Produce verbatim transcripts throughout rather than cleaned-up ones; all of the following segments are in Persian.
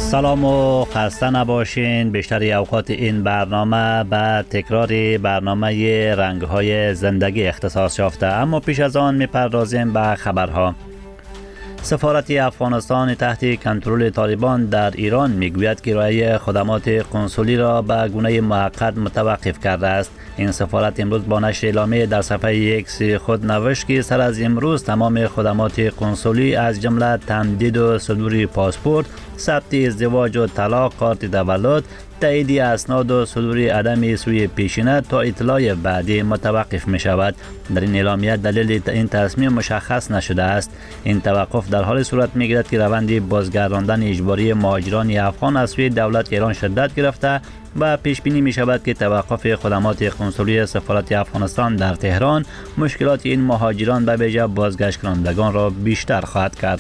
سلام و خسته نباشین. بیشتر اوقات این برنامه به تکرار برنامه رنگ‌های زندگی اختصاص یافته، اما پیش از آن میپردازیم به خبرها. سفارت افغانستان تحت کنترل طالبان در ایران میگوید که ارائه خدمات قنسولی را به گونه موقت متوقف کرده است. این سفارت امروز با نشر اعلامیه در صفحه ایکس خود نوشت که سر از امروز تمام خدمات قنسولی از جمله تمدید و صدور پاسپورت، ثبت ازدواج و طلاق، کارت تولد، تایید اسناد و صدور عدم سوی پیشینه تا اطلاع بعدی متوقف می شود. در این اعلامیه دلیل این تصمیم مشخص نشده است. این توقف در حال صورت می گیرد که روند بازگرداندن اجباری مهاجران افغان از سوی دولت ایران شدت گرفته و پیش بینی می شود که توقف خدمات قنسولی سفارت افغانستان در تهران مشکلات این مهاجران به ویژه بازگشت کنندگان را بیشتر خواهد کرد.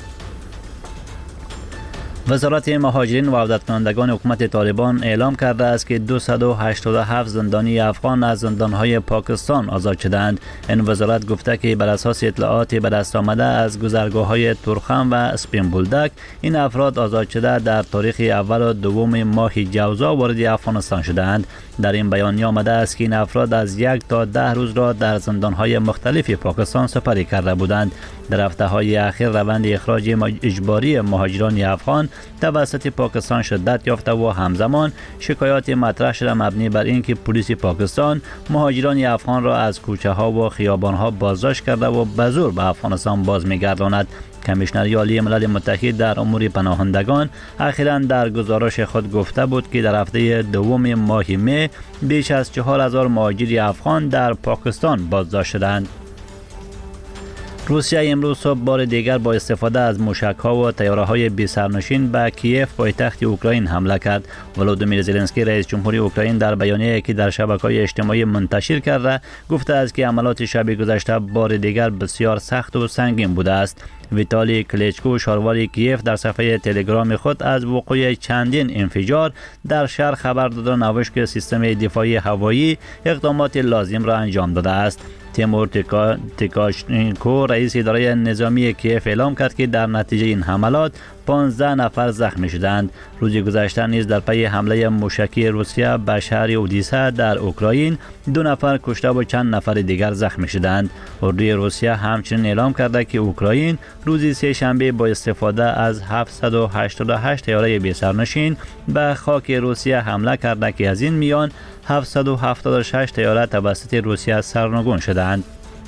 وزارت مهاجرین و عودت کنندگان حکومت طالبان اعلام کرده است که دویست و هشتاد و هفت زندانی افغان از زندانهای پاکستان آزاد شدند. این وزارت گفته که بر اساس اطلاعات به دست آمده از گذرگاه‌های تورخم و اسپین بولدک، این افراد آزاد شده در تاریخ اول و دوم ماه جوزا وارد افغانستان شدند. در این بیانیه آمده است که این افراد از یک تا ده روز را در زندانهای مختلف پاکستان سپری کرده بودند. در هفته‌های اخیر روند اخراج اجباری مهاجران افغان توسط پاکستان شدت یافته و همزمان شکایات مطرح شده مبنی بر اینکه پلیس پاکستان مهاجران افغان را از کوچه ها و خیابان ها بازداشت کرده و به زور به افغانستان باز می‌گرداند. کمیشنر عالی ملل متحد در امور پناهندگان اخیراً در گزارش خود گفته بود که در هفته دوم ماه می بیش از چهار هزار مهاجر افغان در پاکستان بازداشت شدند. روسیه امروز صبح بار دیگر با استفاده از موشک‌ها و طیاره‌های بی سرنشین به کیف پایتخت اوکراین حمله کرد. ولودیمیر زلنسکی رئیس جمهوری اوکراین در بیانیه‌ای که در شبکه‌های اجتماعی منتشر کرده گفته است که عملیات شب گذشته بار دیگر بسیار سخت و سنگین بوده است. ویتالی کلیچکو شاروالی کیف در صفحه تلگرام خود از وقوع چندین انفجار در شهر خبر داد و نوشت که سیستم دفاعی هوایی اقدامات لازم را انجام داده است. تیمور تیکاشنکو رئیس اداره نظامی کیف اعلام کرد که در نتیجه این حملات پانزده نفر زخمی شدند. روز گذشته نیز در پی حمله موشکی روسیه به شهر اودیسا در اوکراین دو نفر کشته و چند نفر دیگر زخمی شدند. اردوی روسیه همچنین اعلام کرده که اوکراین روز سه شنبه با استفاده از هفتصد و هشتاد و هشت طیاره بی سرنشین به خاک روسیه حمله کرده که از این میان هفتصد و هفتاد و شش طیاره توسط روسیه سرنگون شدند.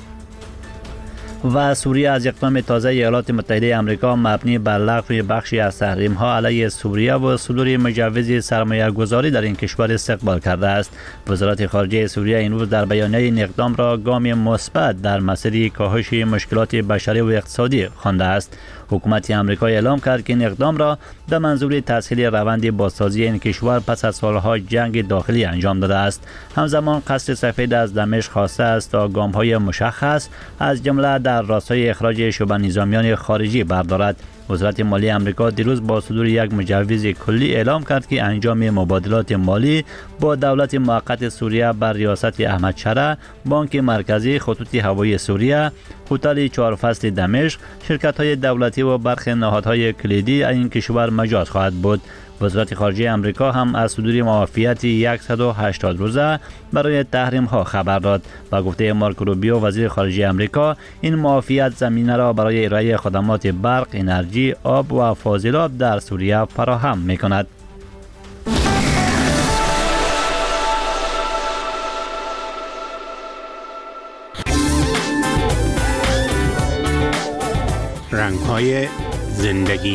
و سوریه از اقدام تازه ایالات متحده آمریکا مبنی بر لغو بخشی از تحریم‌ها علیه سوریه و صدور مجوز سرمایه‌گذاری در این کشور استقبال کرده است. وزارت خارجه سوریه امروز در بیانیه این اقدام را گامی مثبت در مسیر کاهش مشکلات بشری و اقتصادی خوانده است. حکومت آمریکا اعلام کرد که این اقدام را به منظور تسهیل روند بازسازی این کشور پس از سالها جنگ داخلی انجام داده است. همزمان قصر سفید از دمشق خواسته است تا گام‌های مشخص از جمله در راستای اخراج شبه نظامیان خارجی بردارد. وزارت مالی آمریکا دیروز با صدور یک مجوز کلی اعلام کرد که انجام مبادلات مالی با دولت موقت سوریه بر ریاست احمد شرع، بانک مرکزی، خطوط هوایی سوریه، هتل چهار فصل دمشق، شرکت‌های دولتی و برخی نهادهای کلیدی این کشور مجاز خواهد بود. وزارت خارجه آمریکا هم از صدور معافیت صد و هشتاد روزه برای تحریم ها خبر داد. با گفته مارک روبیو وزیر خارجه آمریکا، این معافیت زمینه را برای ارائه خدمات برق، انرژی، آب و فاضلاب در سوریه فراهم می‌کند. رنگ‌های زندگی.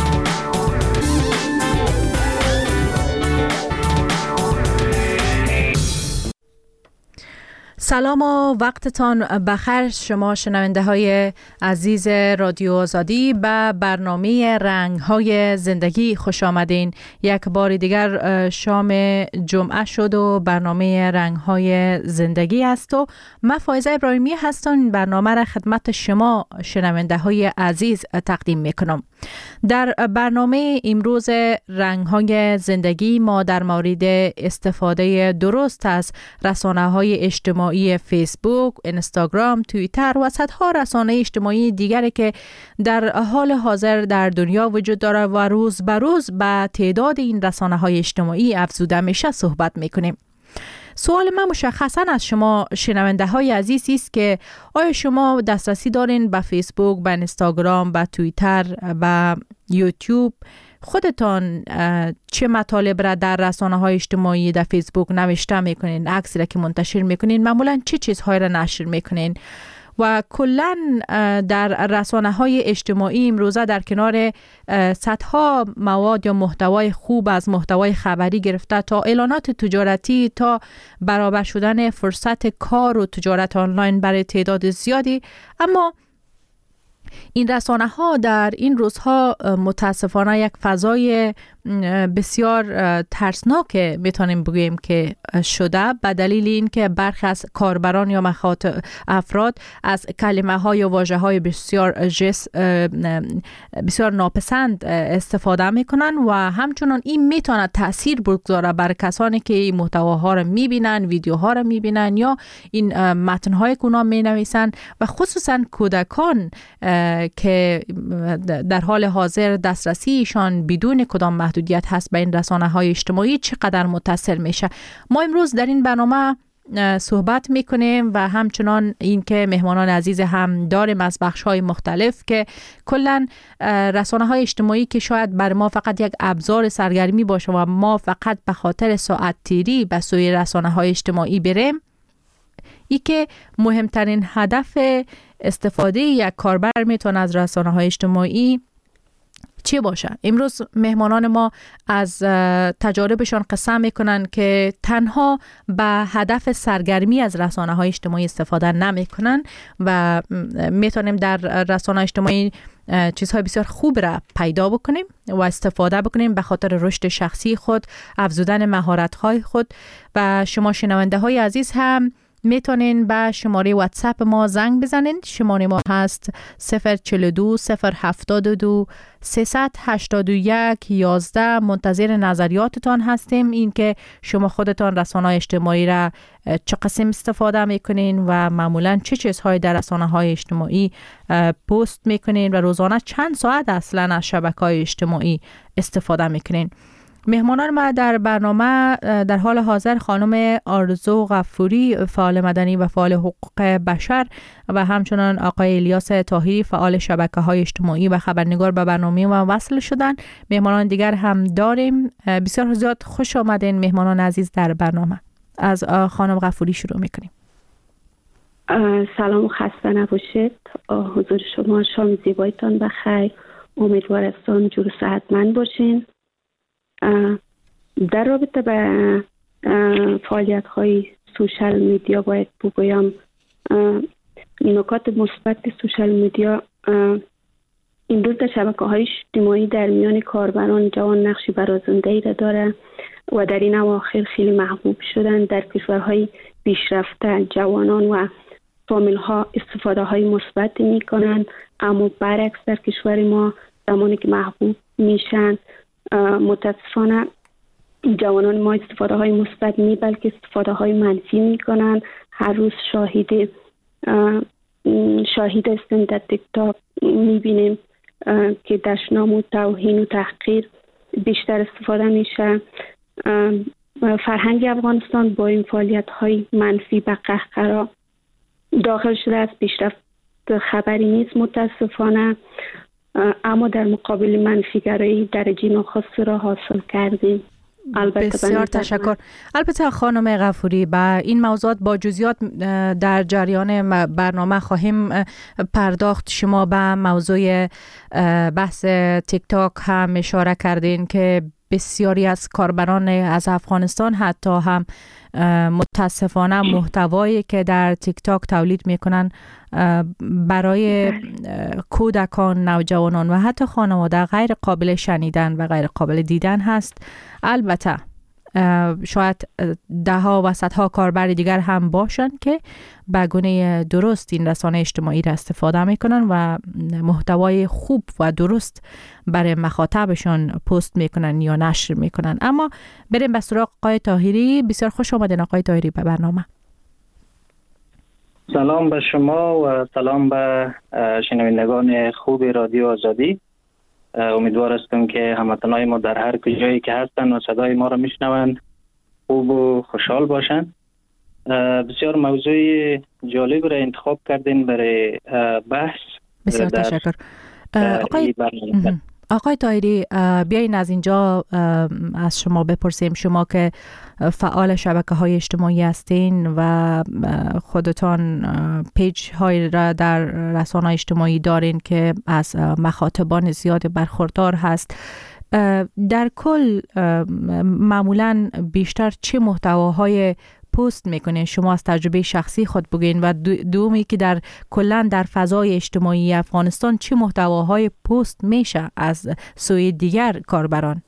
سلام و وقتتان بخیر شما شنونده های عزیز رادیو آزادی. به برنامه رنگ های زندگی خوش آمدین. یک بار دیگر شام جمعه شد و برنامه رنگ های زندگی است و من فایزه ابراهیمی هستم. برنامه را خدمت شما شنونده های عزیز تقدیم میکنم. در برنامه امروز رنگ های زندگی ما در مورد استفاده درست از رسانه های اجتماعی اجتماعی فیسبوک، اینستاگرام، توییتر و صدها رسانه اجتماعی دیگری که در حال حاضر در دنیا وجود داره و روز به روز به تعداد این رسانه های اجتماعی افزوده میشه صحبت میکنیم. سوال من مشخصا از شما شنونده های عزیز است که آیا شما دسترسی دارین به فیسبوک، به اینستاگرام، به توییتر، به یوتیوب؟ خودتان چه مطالب را در رسانه های اجتماعی در فیسبوک نوشته میکنین؟ عکسی را که منتشر میکنین معمولا چه چیزهای را نشر میکنین؟ و کلا در رسانه های اجتماعی امروزه در کنار صدها مواد یا محتوای خوب از محتوای خبری گرفته تا اعلانات تجارتی تا برابر شدن فرصت کار و تجارت آنلاین برای تعداد زیادی، اما این رسانه ها در این روزها متاسفانه یک فضای بسیار ترسناک میتونیم بگوییم که شده، به دلیل اینکه برخی از کاربران یا مخاطب افراد از کلمه های و واژه های بسیار جس بسیار ناپسند استفاده میکنن و همچنان این میتونه تاثیر بگذاره بر کسانی که این محتواها را میبینن، ویدیوها را میبینن یا این متنهای که اونا مینویسن و خصوصا کودکان که در حال حاضر دسترسیشان بدون کدام محدودیت هست به این رسانه های اجتماعی چقدر متاثر میشه. ما امروز در این برنامه صحبت میکنیم و همچنان این که مهمانان عزیز هم داریم از بخش های مختلف که کلا رسانه های اجتماعی که شاید بر ما فقط یک ابزار سرگرمی باشه و ما فقط به خاطر ساعت تیری به سوی رسانه های اجتماعی بریم، ای که مهمترین هدف استفاده یک کاربر میتونه از رسانه های اجتماعی چی باشه. امروز مهمانان ما از تجاربشان قصه میکنن که تنها به هدف سرگرمی از رسانه های اجتماعی استفاده نمیکنن و میتونیم در رسانه اجتماعی چیزهای بسیار خوب را پیدا بکنیم و استفاده بکنیم به خاطر رشد شخصی خود، افزودن مهارت های خود. و شما شنونده های عزیز هم میتونین به شماره واتساپ ما زنگ بزنین. شماره ما هست صفر چهل و دو صفر هفتاد و دو سیصد و هشتاد و یک یازده. منتظر نظریاتتان هستیم، این که شما خودتان رسانه‌های اجتماعی را چه قسم استفاده میکنین و معمولا چه چیزهای در رسانه‌های اجتماعی پست میکنین و روزانه چند ساعت اصلا از شبکه‌های اجتماعی استفاده میکنین. مهمانان ما در برنامه در حال حاضر خانم آرزو غفوری، فعال مدنی و فعال حقوق بشر، و همچنان آقای الیاس طاهری، فعال شبکه‌های اجتماعی و خبرنگار به برنامه ما وصل شدن. مهمانان دیگر هم داریم. بسیار زیاد خوش آمدین مهمانان عزیز در برنامه. از خانم غفوری شروع میکنیم. سلام و خسته نباشید. حضور شما شام زیبایتان بخیر. امیدوار هستم جور صحتمند باشین. در رابطه به فعالیت های سوشال میدیا باید بگویم نکات مثبت سوشال میدیا امروز در شبکه های اجتماعی در میان کاربران جوان نقشی برازنده‌ای را داره و در این اواخر خیلی محبوب شدن. در کشورهای پیشرفته جوانان و فامیل ها استفاده های مثبت می کنند، اما برعکس در کشور ما زمانی که محبوب میشن متاسفانه جوانان ما استفاده های مثبت نی بلکه استفاده های منفی می کنند. هر روز شاهد شاهد هستیم در تیک تاک می بینیم که دشنام و توهین و تحقیر بیشتر استفاده میشه. فرهنگ افغانستان با این فعالیت های منفی به قهقرا داخل شده است. پیشرفت خبری نیست متاسفانه، اما در مقابل منفیگرایی درجه نخست را حاصل کردیم. بسیار تشکر. البته خانم غفوری به این موضوعات با جزئیات در جریان برنامه خواهیم پرداخت. شما به موضوع بحث تیک تاک هم اشاره کردین که بسیاری از کاربران از افغانستان حتی هم متاسفانه محتوایی که در تیک تاک تولید میکنن برای کودکان، نوجوانان و حتی خانواده غیر قابل شنیدن و غیر قابل دیدن هست. البته شاید ده ها و صدها کاربر دیگر هم باشن که به گونه درست این رسانه اجتماعی را استفاده میکنن و محتوای خوب و درست برای مخاطبشان پست میکنن یا نشر میکنن. اما بریم به سراغ آقای طاهری. بسیار خوش آمدین آقای طاهری به برنامه. سلام به شما و سلام به شنوندگان خوب رادیو آزادی. امیدوار هستم که هموطنان ما در هر کجایی که هستند و صدای ما را میشنوند خوب و خوشحال باشند. بسیار موضوع جالب را انتخاب کردین برای بحث. بسیار تشکر. آقای آقای طاهری، بیاین از اینجا از شما بپرسیم، شما که فعال شبکه های اجتماعی هستین و خودتان پیج های را در رسانه اجتماعی دارین که از مخاطبان زیاد برخوردار هست، در کل معمولاً بیشتر چه محتواهای پست میکنین؟ شما از تجربه شخصی خود بگین. و دومی که در کلا در فضای اجتماعی افغانستان چه محتواهای پست میشه از سوی دیگر کاربران؟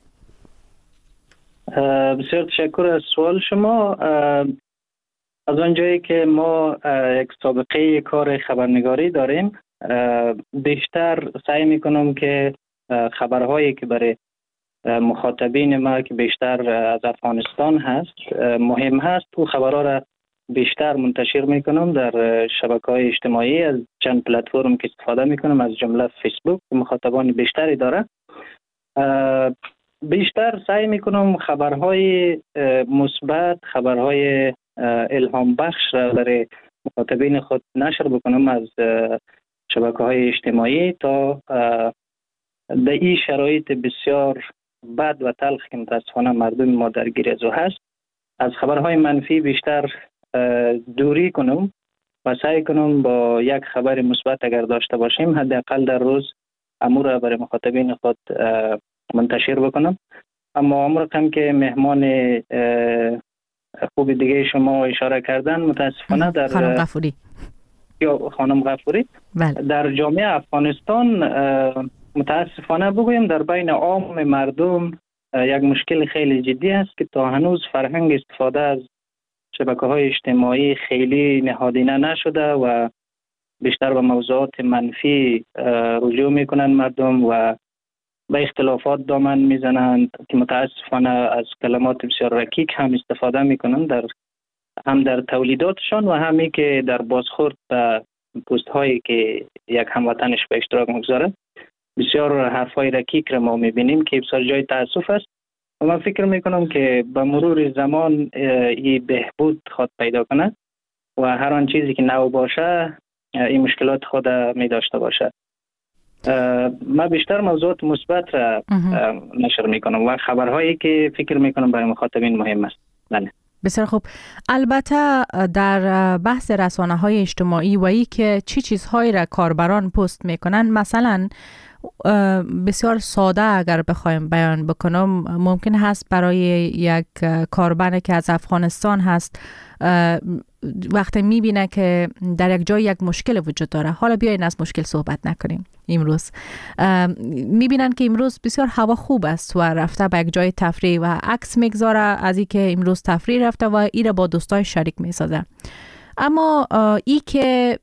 بسیار تشکر از سوال شما. از آنجایی که ما یک سابقه کار خبرنگاری داریم، بیشتر سعی میکنم که خبرهایی که برای مخاطبین ما که بیشتر از افغانستان هست مهم هست و خبرها را بیشتر منتشر میکنم در شبکه‌های اجتماعی. از چند پلتفرم که استفاده میکنم، از جمله فیسبوک که مخاطبان بیشتری داره. بیشتر سعی میکنم خبرهای مثبت، خبرهای الهام بخش را برای مخاطبین خود نشر بکنم از شبکه‌های اجتماعی تا در این شرایط بسیار بد و تلخ که متاسفانه مردم ما درگیر از او هست، از خبرهای منفی بیشتر دوری کنم و سعی کنم با یک خبر مثبت اگر داشته باشیم حداقل در روز امور را برای مخاطبین خود منتشر بکنم. اما امور کم که مهمان خوب دیگه شما اشاره کردن، متاسفانه در خانم غفوری یا خانم غفوری بله. در جامعه افغانستان متاسفانه بگویم در بین عام مردم یک مشکل خیلی جدی است که تا هنوز فرهنگ استفاده از شبکه‌های اجتماعی خیلی نهادینه نشده و بیشتر به موضوعات منفی رجوع میکنند مردم و به اختلافات دامن میزنند که متاسفانه از کلمات بسیار رکیک هم استفاده میکنند، در هم در تولیداتشان و همی که در بازخورد به پست هایی که یک هموطنش به اشتراک میگذاره. بسیار حرفای رکیک را ما میبینیم که بسیار جای تاسف است و من فکر میکنم که به مرور زمان این بهبود خود پیدا کنه و هر آن چیزی که نو باشه این مشکلات خود می داشته باشه. من بیشتر موضوعات مثبت را نشر میکنم و خبرهایی که فکر میکنم برای مخاطبین مهم است. بله. بسیار خوب. البته در بحث رسانه های اجتماعی و ای که چی چیزهایی را کاربران پست میکنن، مثلا بسیار ساده اگر بخوایم بیان بکنم، ممکن هست برای یک کاربر که از افغانستان هست وقتی میبینه که در یک جای یک مشکل وجود داره، حالا بیاین از مشکل صحبت نکنیم امروز، میبینن که امروز بسیار هوا خوب است و رفته به یک جای تفریح و عکس میگذاره از این که امروز تفریح رفته و ایره با دوستای شریک میسازه. اما ای که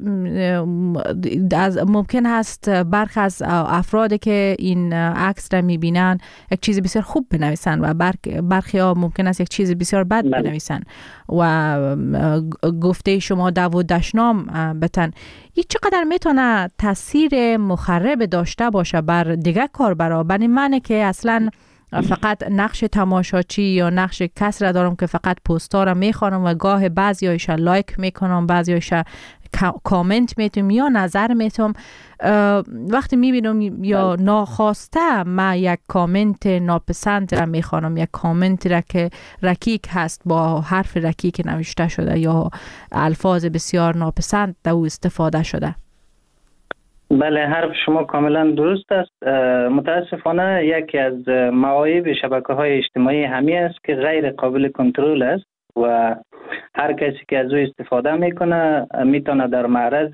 از ممکن هست برخی از افرادی که این عکس را میبینن یک چیز بسیار خوب بنویسن و برخی ها ممکن است یک چیز بسیار بد بنویسن و گفته شما دو و دشنام بتن. این چقدر میتونه تاثیر مخرب داشته باشه بر دیگر کاربرا؟ به این معنی که اصلا فقط نقش تماشاچی یا نقش کس را دارم که فقط پست‌ها را میخوانم و گاه بعضیایش لایک میکنم، بعضیایش کامنت میتونم یا نظر میتونم. وقتی میبینم یا ناخواسته ما یک کامنت ناپسند را میخوانم، یک کامنت را که رکیک هست با حرف رکیک نوشته شده یا الفاظ بسیار ناپسند در او استفاده شده. بله، حرف شما کاملا درست است. متاسفانه یکی از معایب شبکه‌های اجتماعی همی است که غیر قابل کنترل است و هر کسی که از او استفاده میکنه میتونه در معرض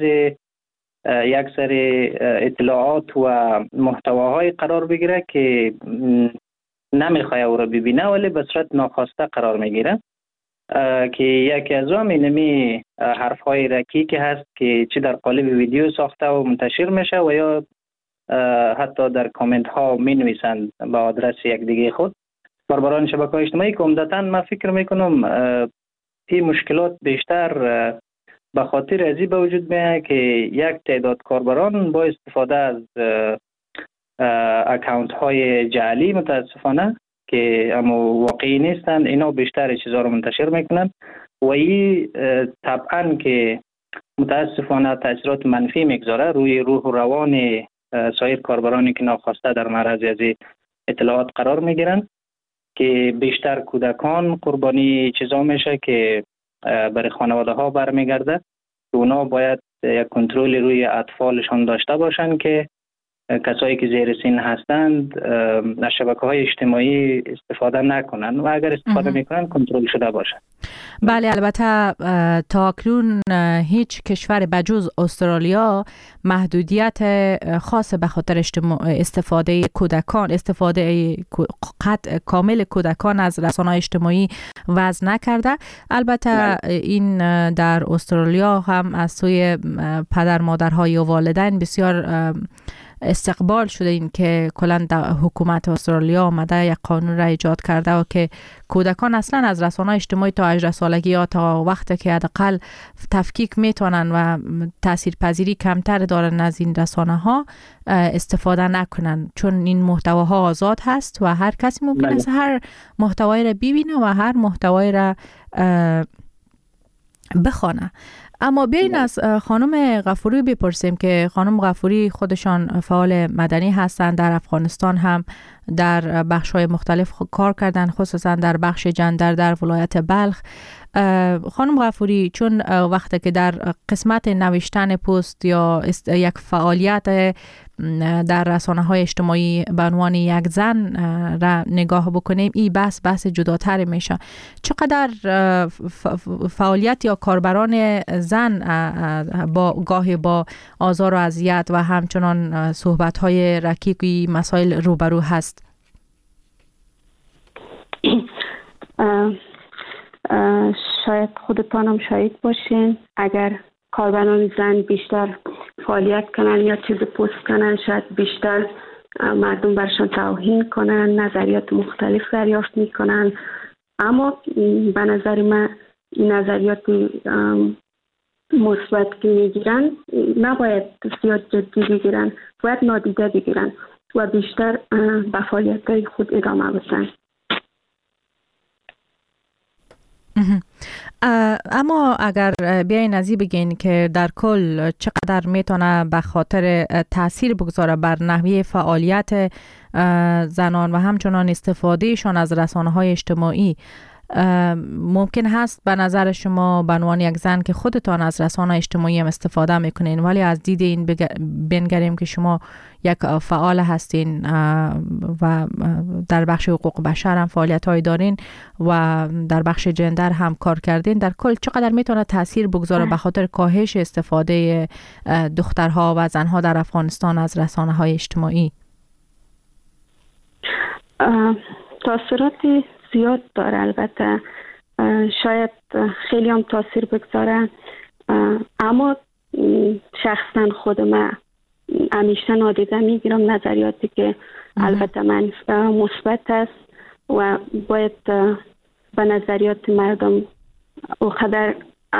یک سری اطلاعات و محتواهای قرار بگیره که نمیخواد او را ببینه ولی به صورت ناخواسته قرار میگیره، که یکی از هم اینمی حرف های رکیک هست که چه در قالب ویدیو ساخته و منتشر میشه و یا حتی در کامنت ها می نویسند با آدرس یک دیگه خود. کاربران شبکه‌های اجتماعی که عمدتاً من فکر میکنم این مشکلات بیشتر به خاطر ازی به وجود میاد که یک تعداد کاربران با استفاده از اکانت های جعلی متاسفانه که اما واقعی نیستند، اینا بیشتر چیزا رو منتشر میکنن و این طبعا که متاسفانه تاثیرات منفی میگذاره روی روح و روان سایر کاربرانی که ناخواسته در معرض از اطلاعات قرار میگیرن که بیشتر کودکان قربانی چیزا میشه که برای خانواده ها برمیگرده. اونا باید یک کنترل روی اطفالشان داشته باشن که کسایی که زیر سن هستند از شبکه‌های اجتماعی استفاده نکنن و اگر استفاده میکنن کنترل شده باشه. بله، البته تا اکنون هیچ کشور بجز استرالیا محدودیت خاص به خاطر استفاده کودکان استفاده قطع کامل کودکان از رسانه‌های اجتماعی وضع نکرده. البته این در استرالیا هم از سوی پدر مادرها یا والدین بسیار استقبال شده این که کلا حکومت استرالیا آمده یک قانون را ایجاد کرده و که کودکان اصلا از رسانه‌های اجتماعی تا هجده سالگی یا تا وقتی که حداقل تفکیک میتونن و تاثیرپذیری کمتر دارن از این رسانه‌ها استفاده نکنن، چون این محتواها آزاد هست و هر کسی ممکن است هر محتوایی را ببینه و هر محتوایی را بخونه. اما بیاین از خانم غفوری بپرسیم که خانم غفوری خودشان فعال مدنی هستند، در افغانستان هم در بخش‌های مختلف کار کردن، خصوصا در بخش جندر در ولایت بلخ. خانم غفوری، چون وقتی که در قسمت نوشتن پست یا یک فعالیت در رسانه‌های اجتماعی به عنوان یک زن را نگاه بکنیم، این بحث بحث جداتر میشه. چقدر فعالیت یا کاربران زن با گاهی با آزار و اذیت و همچنان صحبت‌های رکیکی مسائل روبرو هست؟ شاید خودتانم شاهد باشین، اگر کاربران زن بیشتر فعالیت کنن یا چیز پست کنن، شاید بیشتر مردم برشان توهین کنن، نظریات مختلف دریافت میکنن. اما به نظر من این نظریات مثبت که میگیرن نباید زیاد جدی بگیرن، باید نادیده بگیرن و بیشتر به فعالیت‌های خود ادامه بدن. اما اگر بیاین از این بگین که در کل چقدر میتونه به خاطر تاثیر بگذاره بر نحوه فعالیت زنان و همچنان استفادهشان از رسانه‌های اجتماعی، ممکن هست به نظر شما به عنوان یک زن که خودتان از رسانه اجتماعی هم استفاده میکنین، ولی از دید این بنگریم که شما یک فعال هستین و در بخش حقوق بشر هم فعالیت های دارین و در بخش جندر هم کار کردین، در کل چقدر میتونه تاثیر بگذاره به خاطر کاهش استفاده دخترها و زنها در افغانستان از رسانه های اجتماعی؟ تاثیراتی زیاد داره، البته شاید خیلی هم تاثیر بگذاره، اما شخصا خود من همیشه نادیده میگیرم نظریاتی که البته من مثبت است و باید به نظریات مردم اونقدر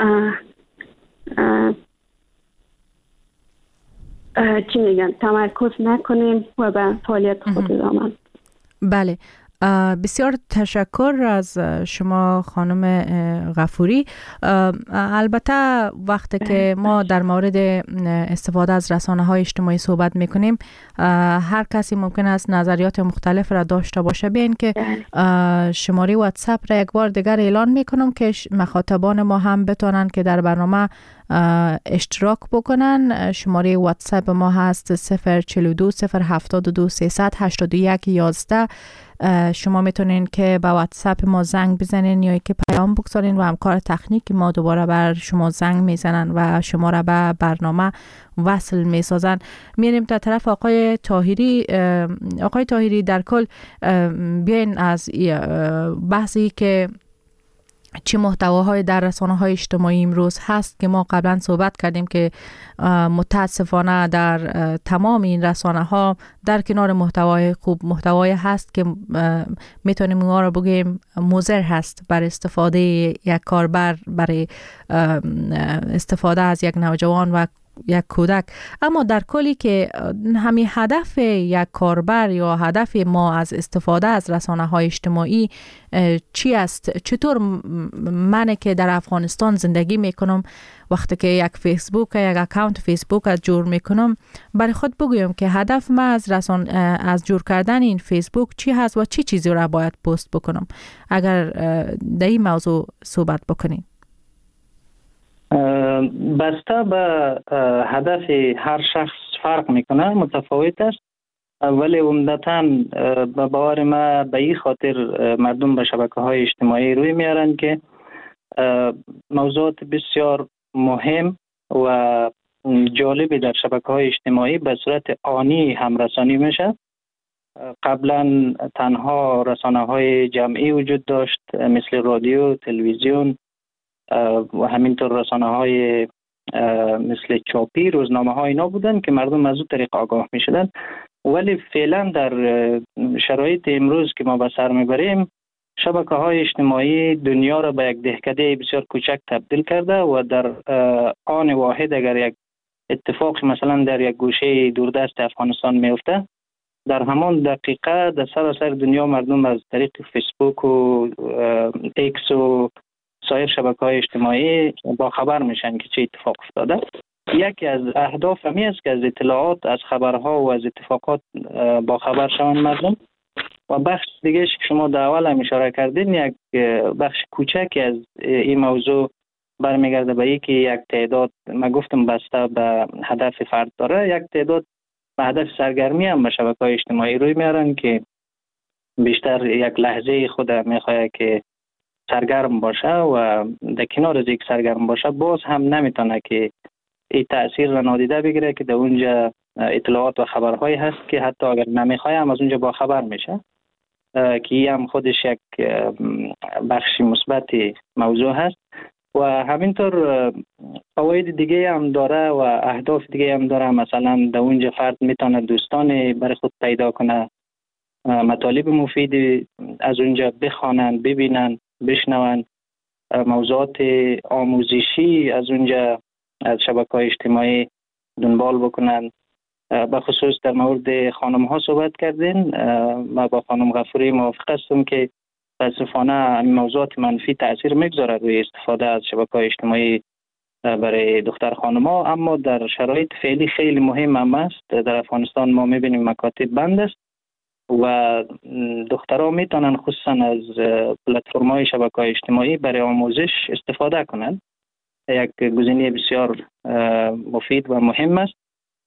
چی میگن تمرکز نکنیم و به فعالیت خود ادامه. بله، بسیار تشکر از شما خانم غفوری. البته وقتی که ما در مورد استفاده از رسانه‌های اجتماعی صحبت میکنیم، هر کسی ممکن است نظریات مختلف را داشته باشه. بیاین که شماره واتساپ را یک بار دیگر اعلان میکنم که مخاطبان ما هم بتونن که در برنامه اشتراک بکنن. شماره واتساپ ما هست صفر چهل و دو صفر هفتاد و دو سیصد هشتاد و یک یازده. شما میتونین که با واتساپ ما زنگ بزنین یا که پیام بگذارین و همکار تکنیک ما دوباره بر شما زنگ میزنن و شما را به برنامه وصل میسازن. میریم تا طرف آقای طاهری. آقای طاهری، در کل بیاین از بحثی که چه محتواهای در رسانه‌های اجتماعی امروز هست که ما قبلا صحبت کردیم که متاسفانه در تمام این رسانه‌ها در کنار محتوای خوب محتوای هست که میتونیم اونها رو بگیم مضر هست بر استفاده یک کاربر، برای استفاده از یک نوجوان و یک کودک. اما در کلی که همین هدف یک کاربر یا هدف ما از استفاده از رسانه‌های اجتماعی چی است؟ چطور من که در افغانستان زندگی میکنم وقتی که یک فیسبوک یک اکانت فیسبوک از جور میکنم برای خود بگویم که هدف ما از رسان از جور کردن این فیسبوک چی هست و چی چیزی را باید پست بکنم؟ اگر در این موضوع صحبت بکنیم. بسته به هدف هر شخص فرق میکنه، متفاوت است، ولی عمدتاً به باور ما به این خاطر مردم به شبکه های اجتماعی روی میارن که موضوعات بسیار مهم و جالبی در شبکه های اجتماعی به صورت آنی همرسانی میشه. قبلا تنها رسانه های جمعی وجود داشت مثل رادیو، تلویزیون و همینطور رسانه های مثل چاپی، روزنامه های اینا بودن که مردم از اون طریق آگاه می شدن. ولی فعلا در شرایط امروز که ما به سر میبریم شبکه های اجتماعی دنیا را به یک دهکده بسیار کوچک تبدیل کرده و در آن واحد اگر یک اتفاق مثلا در یک گوشه دوردست افغانستان میفته در همان دقیقه در سراسر دنیا مردم از طریق فیسبوک و ایکس و سایر شبکه‌های اجتماعی با خبر میشن که چه اتفاق افتاده. یکی از اهداف همی است که از اطلاعات، از خبرها و از اتفاقات با خبر شوند مردم. و بخش دیگه که شما در اول هم اشاره کردین، یک بخش کوچکی از این موضوع برمیگرده به اینکه یک تعداد، من گفتم بسته به هدف فرد داره، یک تعداد به هدف سرگرمی هم به شبکه‌های اجتماعی روی میارن که بیشتر یک لحظه خود میخواد که سرگرم باشه و در کنار از یک سرگرم باشه باز هم نمیتونه که این تأثیر را نادیده بگیره که در اونجا اطلاعات و خبرهایی هست که حتی اگر نمیخواه هم از اونجا با خبر میشه، که این هم خودش یک بخشی مثبت موضوع هست. و همینطور فواید دیگه هم داره و اهداف دیگه هم داره. مثلا در اونجا فرد میتونه دوستان برای خود پیدا کنه، مطالب مفید از اونجا بخوانند، ببینند، بشنوند، موضوعات آموزشی از اونجا از شبکه‌های اجتماعی دنبال بکنند. به خصوص در مورد خانم ها صحبت کردین، ما با خانم غفوری موافق هستم که متاسفانه موضوعات منفی تاثیر میگذاره روی استفاده از شبکه‌های اجتماعی برای دختر خانم ها. اما در شرایط فعلی خیلی مهم هم است. در افغانستان ما میبینیم مکاتب بند است و دخترها میتونن خصوصا از پلتفرم‌های شبکه‌های اجتماعی برای آموزش استفاده کنند. یک گزینه بسیار مفید و مهم است.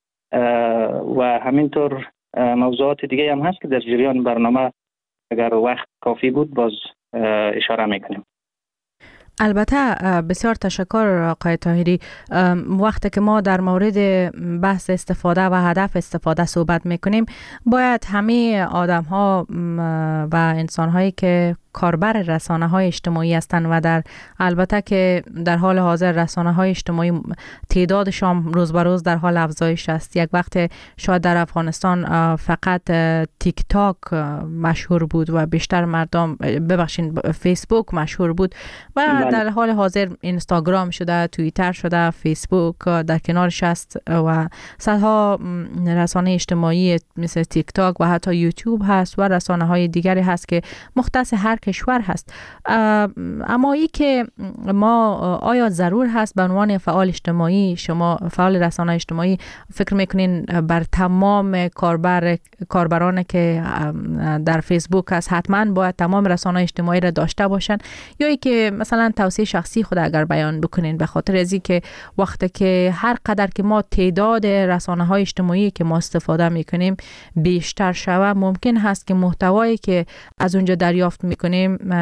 و همینطور موضوعات دیگه هم هست که در جریان برنامه اگر وقت کافی بود باز اشاره میکنیم. البته بسیار تشکر آقای طاهری. وقتی که ما در مورد بحث استفاده و هدف استفاده صحبت میکنیم باید همه آدم ها و انسان هایی که کاربر رسانه های اجتماعی هستند و در البته که در حال حاضر رسانه های اجتماعی تعدادشان روز به روز در حال افزایش است. یک وقت شاید در افغانستان فقط تیک تاک مشهور بود و بیشتر مردم ببخشین فیسبوک مشهور بود و بله. در حال حاضر اینستاگرام شده، توییتر شده، فیسبوک در کنارش است و صدها رسانه اجتماعی مثل تیک تاک و حتی یوتیوب هست و رسانه های دیگری هست که مختص هر کشور هست. اما ای که ما آیا ضرور هست به عنوان فعال اجتماعی، شما فعال رسانه اجتماعی، فکر میکنین بر تمام کاربر کاربران که در فیسبوک هست حتما باید تمام رسانه اجتماعی را داشته باشن، یا ای که مثلا توصیه شخصی خود اگر بیان بکنین؟ به خاطر ازی که وقتی که هر قدر که ما تعداد رسانه های اجتماعی که ما استفاده میکنیم بیشتر شود، ممکن هست که محتوایی که از اونجا دریافت میکنیم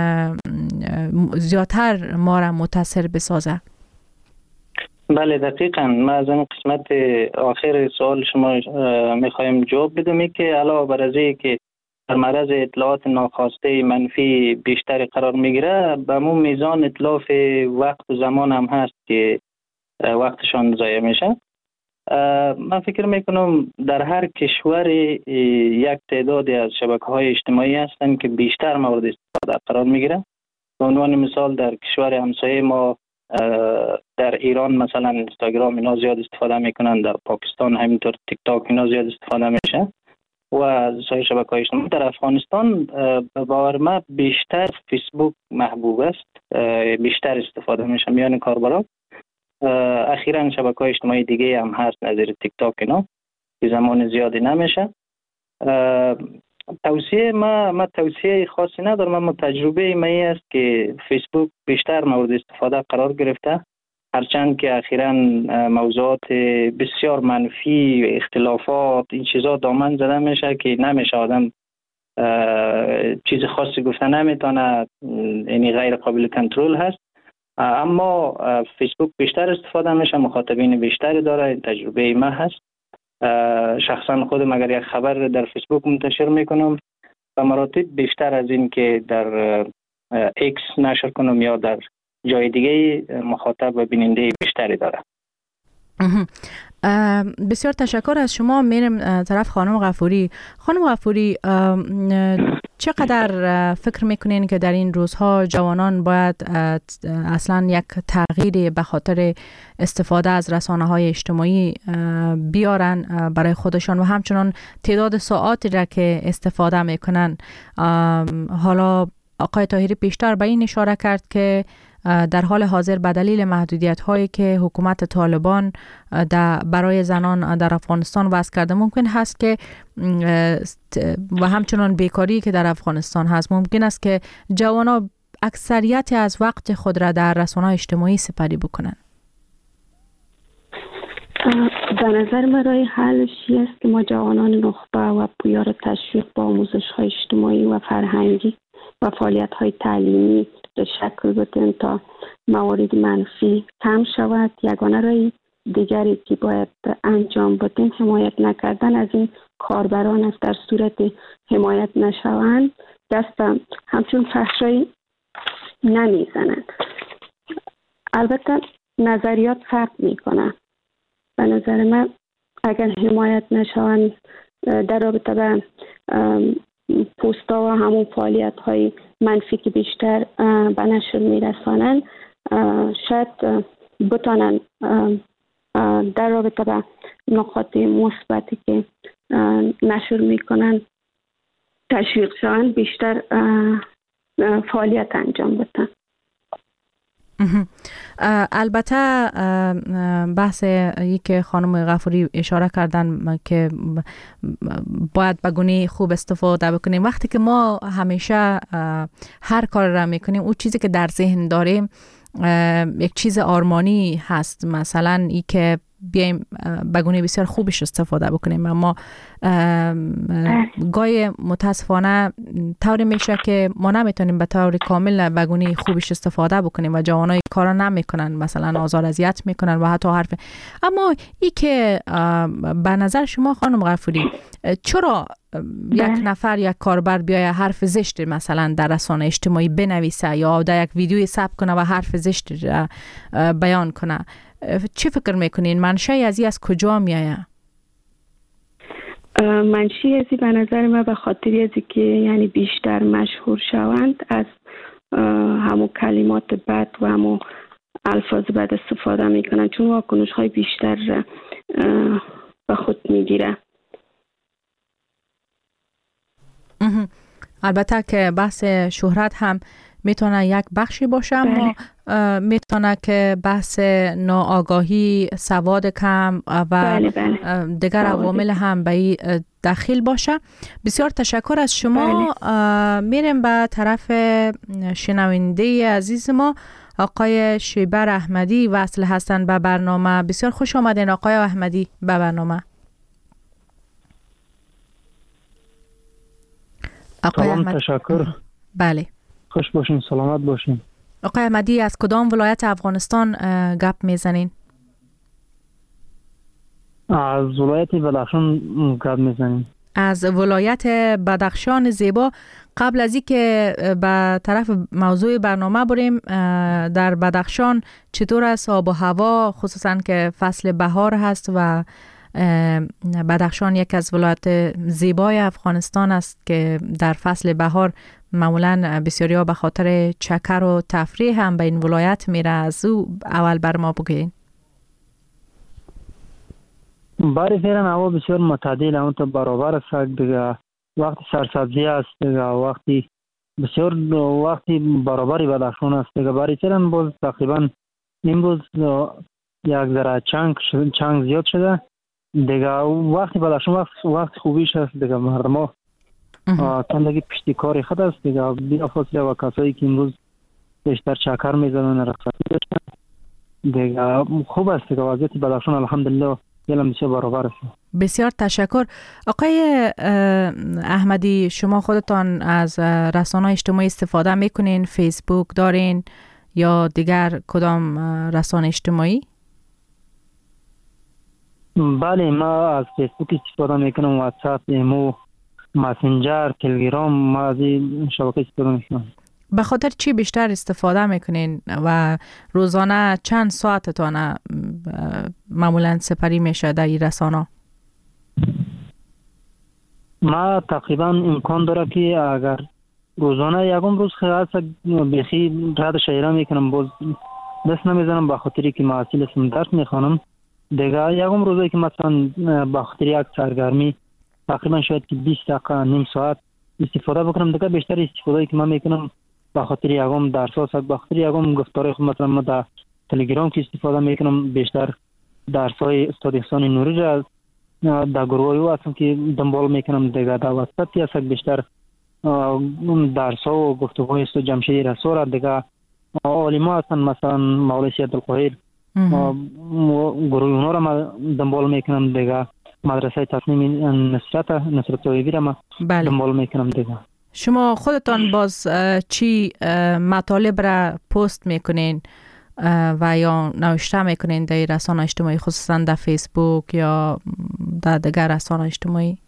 زیادتر ما را متاثر بسازه. بله دقیقاً. ما از این قسمت آخر سوال شما میخوایم جواب بدیم که علاوه بر از این که در معرض اطلاعات ناخواسته منفی بیشتری قرار میگیره، به مو میزان اتلاف وقت و زمان هم هست که وقتشان ضایع میشه. من فکر میکنم در هر کشور یک تعدادی از شبکه‌های اجتماعی هستند که بیشتر مورد استفاده قرار میگیره. به عنوان مثال در کشور همسایه ما در ایران مثلا اینستاگرام اینا زیاد استفاده میکنن، در پاکستان همینطور تیک تاک اینا زیاد استفاده میشه و سایر شبکه‌های اجتماعی. در افغانستان به باور من بیشتر فیسبوک محبوب است، بیشتر استفاده میشه میان کاربران. اخیراً شبکه‌های اجتماعی دیگه هم هست نظیر تیک تاک اینا که زمان زیادی نمیشه. توصیه ما ما توصیه خاصی ندارم، اما تجربه می است که فیسبوک بیشتر مورد استفاده قرار گرفته، هرچند که اخیراً موضوعات بسیار منفی، اختلافات، این چیزا دامن زده میشه که نمیشه آدم چیز خاصی گفته نمیتونه، یعنی غیر قابل کنترل هست. اما فیسبوک بیشتر استفاده میشه، مخاطبین بیشتری داره، این تجربه ما هست. شخصا خودم اگر یک خبر در فیسبوک منتشر میکنم به مراتب بیشتر از این که در ایکس نشر کنم یا در جای دیگه مخاطب و بیننده بیشتری داره. بسیار تشکر از شما. میرم طرف خانم غفوری. خانم غفوری، چقدر فکر میکنین که در این روزها جوانان باید اصلا یک تغییری به خاطر استفاده از رسانه های اجتماعی بیارن برای خودشان و همچنان تعداد ساعاتی را که استفاده میکنن؟ حالا آقای طاهری پیشتر به این اشاره کرد که در حال حاضر به دلیل محدودیت هایی که حکومت طالبان برای زنان در افغانستان وضع کرده ممکن هست که و همچنان بیکاری که در افغانستان هست، ممکن است که جوانان اکثریت از وقت خود را در رسانه‌های اجتماعی سپری بکنند. به نظر من راه حلش است که ما جوانان نخبه و پویا تشویق با آموزش های اجتماعی و فرهنگی و فعالیت های تعلیمی شکل بدیم تا موارد منفی کم شود. یگانه راه دیگری که باید انجام بدیم حمایت نکردن از این کاربران است. در صورت حمایت نشوند دست همچون فحشایی نمیزنند. البته نظریات فرق میکنه. به نظر من اگر حمایت نشوند در رابطه به پوستا و همون فعالیت های منفی که بیشتر به نشر میرسانند، شاید بتانند در رابطه به نقاط مثبتی که نشر میکنن تشویق شوند، بیشتر فعالیت انجام بدن. البته بحث ای که خانم غفوری اشاره کردن که باید به گونه خوب استفاده بکنیم، وقتی که ما همیشه هر کار را میکنیم او چیزی که در ذهن داریم یک چیز آرمانی هست، مثلا ای که بیایم به گونه بسیار خوبش استفاده بکنیم، اما گاهی متاسفانه طوری میشه که ما نمیتونیم به طور کامل به گونه خوبش استفاده بکنیم و جوانای کارا نمیکنن، مثلا آزار اذیت میکنن و حتی حرف. اما ای که به نظر شما خانم غفوری چرا یک نفر یک کاربر بیاید حرف زشت مثلا در رسانه اجتماعی بنویسه یا در یک ویدیوی ثبت کنه و حرف زشت بیان کنه؟ چه فکر میکنین منشأ از این از کجا میایه؟ منشأ از این به نظر من به خاطر از که یعنی بیشتر مشهور شوند از همون کلمات بد و همون الفاظ بد استفاده میکنن، چون واکنش های بیشتر به خود میگیره. البته که بحث شهرت هم میتونه یک بخشی باشه، اما میتونه که بحث ناآگاهی، سواد کم و بله بله. دیگر عوامل هم به این داخل باشه. بسیار تشکر از شما. بله. میریم به طرف شنونده عزیز ما آقای شیبر احمدی وصل هستن به برنامه. بسیار خوش آمدین آقای احمدی به برنامه. آقای احمد تشکر. بله. خوش باشین، سلامت باشین. آقای احمدی از کدام ولایت افغانستان گپ میزنین؟ از ولایت بدخشان گپ میزنیم. از ولایت بدخشان زیبا. قبل از اینکه به طرف موضوع برنامه بریم، در بدخشان چطور است آب و هوا، خصوصا که فصل بهار هست و بدخشان یک از ولایت زیبای افغانستان است که در فصل بهار معمولا بسیاری ها به خاطر چکر و تفریح هم به این ولایت میره. از او اول بر ما بگین. باری فعلا هوا بسیار معتدل، اون تا برابر است دیگه. وقتی سرسبزی است دیگه، وقتی بسیار وقتی برابری بدخشان است دیگه. باری فعلا باز تقریبا امروز یک ذره چنگ چنگ زیاد شده دیگه. وقتی بدخشان وقت وقت خوبیش است دیگه. مردم ها تندگی پشتی کاری خود است دیگه. بلا فاصله و کسایی که امروز بیشتر چکر میزنن رخصتی داشتن دیگه خوب است دیگه. وضعیت بدخشان الحمدلله یلم بسیار برابر است. بسیار تشکر. آقای احمدی، شما خودتان از رسانه‌های اجتماعی استفاده میکنین؟ فیسبوک دارین یا دیگر کدام رسانه اجتماعی؟ بله، ما از فیسبوک استفاده میکنم، واتساپ، ایمو، مسنجر، تلگرام، ما از این شبکه استفاده میکنم. به خاطر چی بیشتر استفاده میکنین و روزانه چند ساعتتان معمولا سپری میشه در این رسانه؟ ما تقریبا امکان داره که اگر روزانه یکم روز خیلی بخی رد شهره میکنم، باز دست نمیزنم به خاطری که محصیل اسم درس میخوانم دیگه. یکم روزایی که مثلا به خاطری یک سرگرمی تقریبا شاید که بیست دقیقه نیم ساعت استفاده بکنم دیگه. بیشتر استفاده که من میکنم به خاطر یکم درس هست، به خاطر یکم گفتاره خود. مثلا ما در تلگرام که استفاده میکنم بیشتر درس های استاد احسان نوری را در گروه او هستم که دنبال میکنم دیگه. در واتساپ هست بیشتر درس ها و گفتگوهای استاد جمشید رسول را دیگه. عالم هستن مثلا مولوی سید القاهر، گروه اونا را ما دنبال میکنم دیگه. مدرسه تصمیم نصرت نصرت طایبی را ما دنبال میکنم دیگه. شما خودتان باز چی مطالب را پست میکنین و یا نوشته میکنین در رسانه اجتماعی، خصوصا در فیسبوک یا در دیگر رسانه اجتماعی؟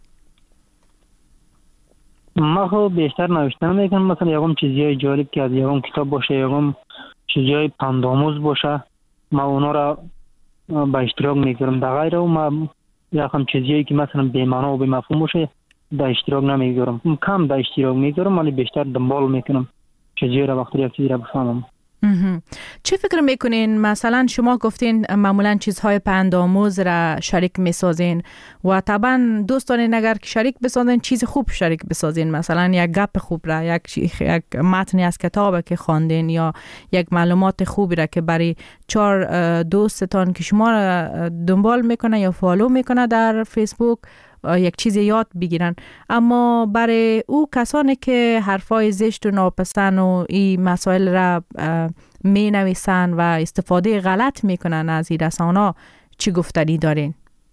ما خب بیشتر نوشته میکنم، مثلا یکم چیزی جالب که از یکم کتاب باشه، یکم چیزی پندآموز باشه، ما اونا را به اشتراک میگذارم. در غیر او ما یکم چیزی که مثلا بی‌معنا و بی‌مفهوم باشه در اشتراک نمیگذارم. کم در اشتراک میگذارم ولی بیشتر دنبال میکنم چیزی را وقتی یک چیزی را بفهمم. چه فکر میکنین؟ مثلا شما گفتین معمولا چیزهای پندآموز را شریک میسازین و طبعا دوستان اگر شریک بسازین چیز خوب شریک بسازین، مثلا یک گپ خوب را، یک یک متنی از کتاب که خواندین یا یک معلومات خوبی را که برای چهار دوستتان که شما را دنبال میکنه یا فالو میکنه در فیسبوک یک چیز یاد بگیرن. اما برای او کسانی که حرفای زشت و ناپسند و این مسائل را می نویسن و استفاده غلط میکنن از این رسانه، چی گفتنی دارین؟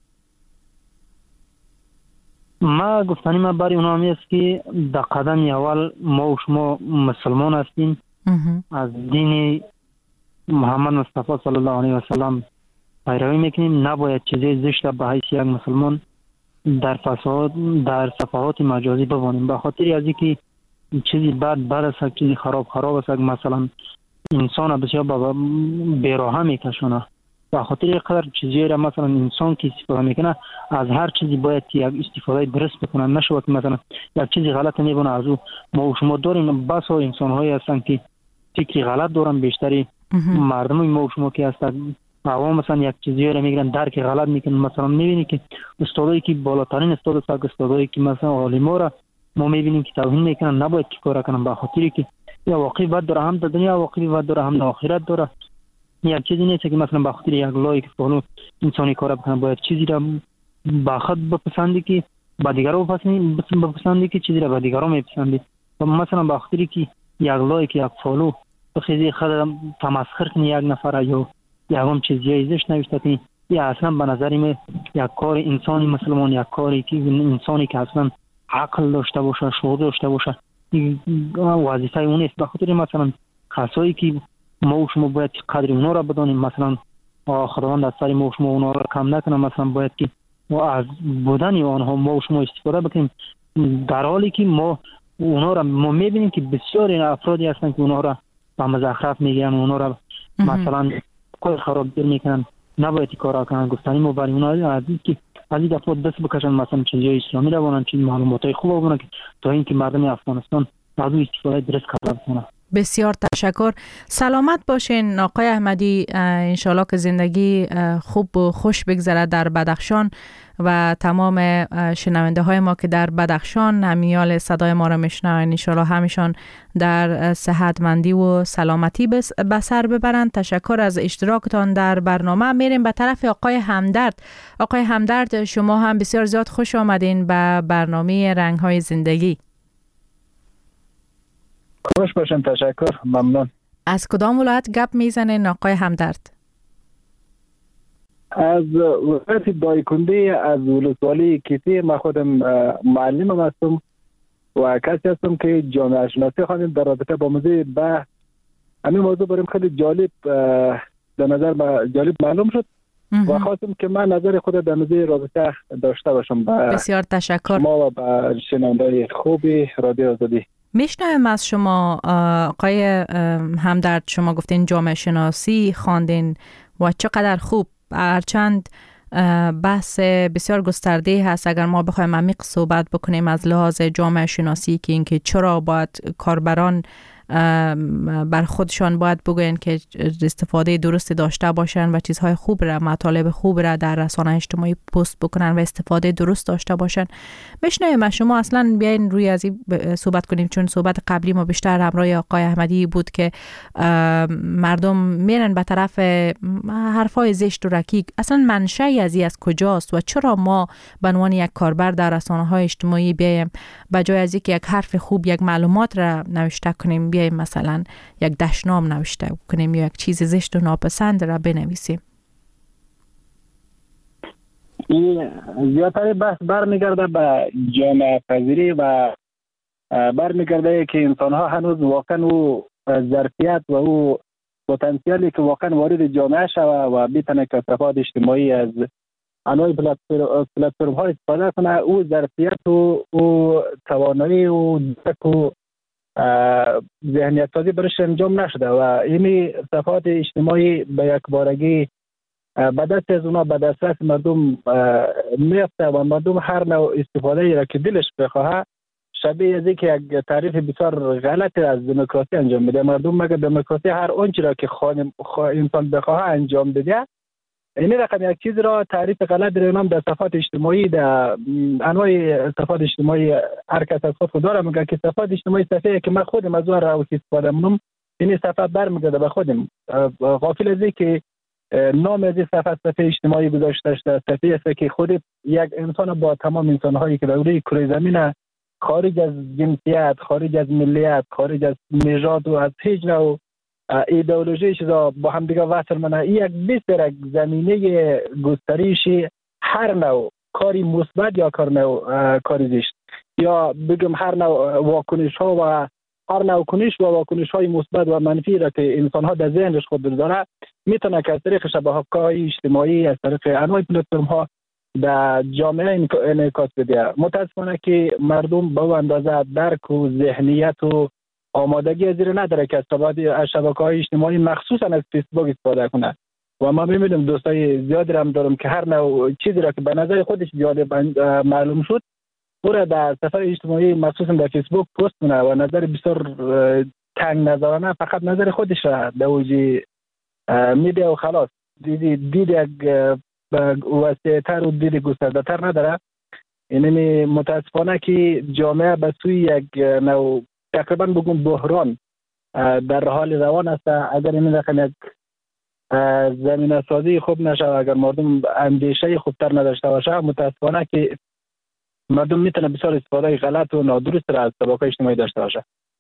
ما گفتنی ما برای اونا همی است که در قدم اول ما و شما مسلمان هستیم، از دین محمد مصطفی صلی الله علیه و سلم پیروی میکنیم. نباید چیزی زشت به حیث یک مسلمان در فساد در صفحات مجازی ببانیم، به خاطر از اینکه چیزی بد بد است، چیزی خراب خراب است. مثلا انسان بسیار بی‌راه میکشونه، به خاطر قدر چیزی را مثلا انسان که استفاده میکنه از هر چیزی باید یک استفاده درست بکنه، نشود که مثلا یک چیزی غلط میبونه از او. ما و شما داریم بس ها انسان هایی هستن که فکری غلط دارن. بیشتری مردم ما و شما که هستن عوام مثلا یک چیزی را میگیرن درک غلط میکنن. مثلا میبینی که استادایی که بالاترین استاد است، استادایی که مثلا عالما را ما میبینیم که توهین میکنن، نباید که کار کنن، به خاطری که یا واقعی بد داره، هم در دنیا واقعی بد داره، هم در آخرت داره. یک چیزی نیست که مثلا به خاطر یک لایک فالو انسانی کار بکنه. باید چیزی را با خود بپسندی که با دیگران بپسندی که چیزی را با دیگران میپسندی. مثلا به خاطری که یک لایک یک فالو بخیزی خود تمسخر کنی یک نفر یا یکم چیزی زشت نوشته کنی، یا اصلا به نظر من یک کار انسانی مسلمان، یک کاری که انسانی که اصلا عقل داشته باشه، شعور داشته باشه، وظیفه اون است. به خاطر مثلا کسایی که ما و شما باید قدر اونا را بدانیم، مثلا خداوند از سر ما و شما اونا را کم نکنه. مثلا باید که و از بودن آنها ما و شما استفاده بکنیم، در حالی که ما اونها را ما میبینیم که بسیاری افرادی هستن که اونها را با مزخرف میگن، اونها را مثلا کار خرابگیر میکنن. نباید این کارا کنن. گفتنی ما برای اونها عزیز که از این دفعات دست بکشن، مثلا چیزای اسلامی روانن، چیز معلوماتای خوب آورن که تا اینکه مردم افغانستان از اون استفاده درست قرار کنن. بسیار تشکر. سلامت باشین آقای احمدی. انشالله که زندگی خوب و خوش بگذره در بدخشان و تمام شنونده های ما که در بدخشان همیال صدای ما را میشنوند انشالله همیشان در صحتمندی و سلامتی به سر ببرند. تشکر از اشتراکتان در برنامه. میریم به طرف آقای همدرد. آقای همدرد، شما هم بسیار زیاد خوش آمدین به برنامه رنگ های زندگی. خوش باشم. تشکر. ممنون. از کدام ولایت گپ میزنین آقای همدرد؟ از ولایت دایکنده، از ولسوالی کیسی. من خودم معلم هستم و کسی هستم که جامعه شناسی خوانم در رابطه با موضوع به همین موضوع بریم خیلی جالب در نظر جالب معلوم شد و خواستم که من نظر خود در موضوع رابطه داشته باشم. بسیار تشکر. ما و با شنونده‌های خوبی رادیو آزادی. میشنویم از شما آقای همدرد. شما گفتین جامعه شناسی خواندین و چقدر خوب. هرچند بحث بسیار گسترده هست، اگر ما بخوایم عمیق صحبت بکنیم از لحاظ جامعه شناسی که اینکه چرا باید کاربران بر خودشان باید بگوین که استفاده درست داشته باشن و چیزهای خوب را، مطالب خوب را در رسانه اجتماعی پست بکنن و استفاده درست داشته باشن. بشنویم از شما. اصلا بیاین روی از این صحبت کنیم، چون صحبت قبلی ما بیشتر همراه آقای احمدی بود که مردم میرن به طرف حرفای زشت و رکیک. اصلا منشأ از این از کجاست و چرا ما به عنوان یک کاربر در رسانه های اجتماعی بیایم به جای از اینکه یک حرف خوب، یک معلومات را نوشته کنیم، بیایم مثلا یک دشنام نوشته کنیم یا یک چیز زشت و ناپسند را بنویسیم؟ این زیادتر بحث برمیگرده به جامعه پذیری و برمیگرده که انسان ها هنوز واقعا او ظرفیت و او پتانسیلی که واقعا وارد جامعه شود و بتونه کسافات اجتماعی از انواع پلتفرم ها استفاده کنه، او ظرفیت و او توانایی و درک و ذهنیت سازی برش انجام نشده و این صفحات اجتماعی به یک بارگی به دست از اونا به دسترس مردم میفته و مردم هر نوع استفاده را که دلش بخواه شبیه از اینکه یک تعریف بسیار غلط از دموکراسی انجام میده. مردم مگه دموکراسی هر آنچه را که انسان بخواه انجام بده، این رقم یک چیز را تعریف غلط در نام در صفحات اجتماعی، در انواع صفحات اجتماعی هر کس از خود خود داره میگه که صفحات اجتماعی صفحه که من خودم از اون را استفاده منم، این صفحه برمیگرده به خودم. غافل از اینکه نام از این صفحه صفحه اجتماعی گذاشته شده، صفحه است که خود یک انسان با تمام انسان‌هایی که در روی کره زمین خارج از جنسیت، خارج از ملیت، خارج از نژاد و از هیچ نوع ایدئولوژی چیزا با هم دیگه وصل منه. این یک بسیار زمینه گستریش هر نوع کاری مثبت یا کار نوع کاری زشت، یا بگم هر نوع واکنش ها و هر نوع کنش و واکنش های مثبت و منفی را که انسان ها در ذهنش خود داره میتونه که از طریق شبکه‌های اجتماعی، از طریق انواع پلتفرم ها در جامعه انعکاس بده. متاسفانه که مردم به اندازه درک و ذهنیت و آمادگی از این نداره که از شبکه‌های اجتماعی مخصوصا از فیسبوک استفاده کنه و ما می‌بینیم دوستای زیادی هم دارم که هر نوع چیزی را که به نظر خودش جالب معلوم شد او را در صفحه اجتماعی مخصوصا در فیسبوک پست کنه و نظر بسیار تنگ نظرانه فقط نظر خودش را در اوج میده و خلاص. دید دید یک وسیع‌تر و دید گسترده‌تر نداره. یعنی متاسفانه که جامعه به سوی یک نوع تقریبا بگم بحران در حال روان است. اگر این رقم یک زمینه سازی خوب نشه، اگر مردم اندیشه خوبتر نداشته باشه، متاسفانه که مردم میتونه بسیار استفاده غلط و نادرست را از شبکه‌های اجتماعی داشته باشه.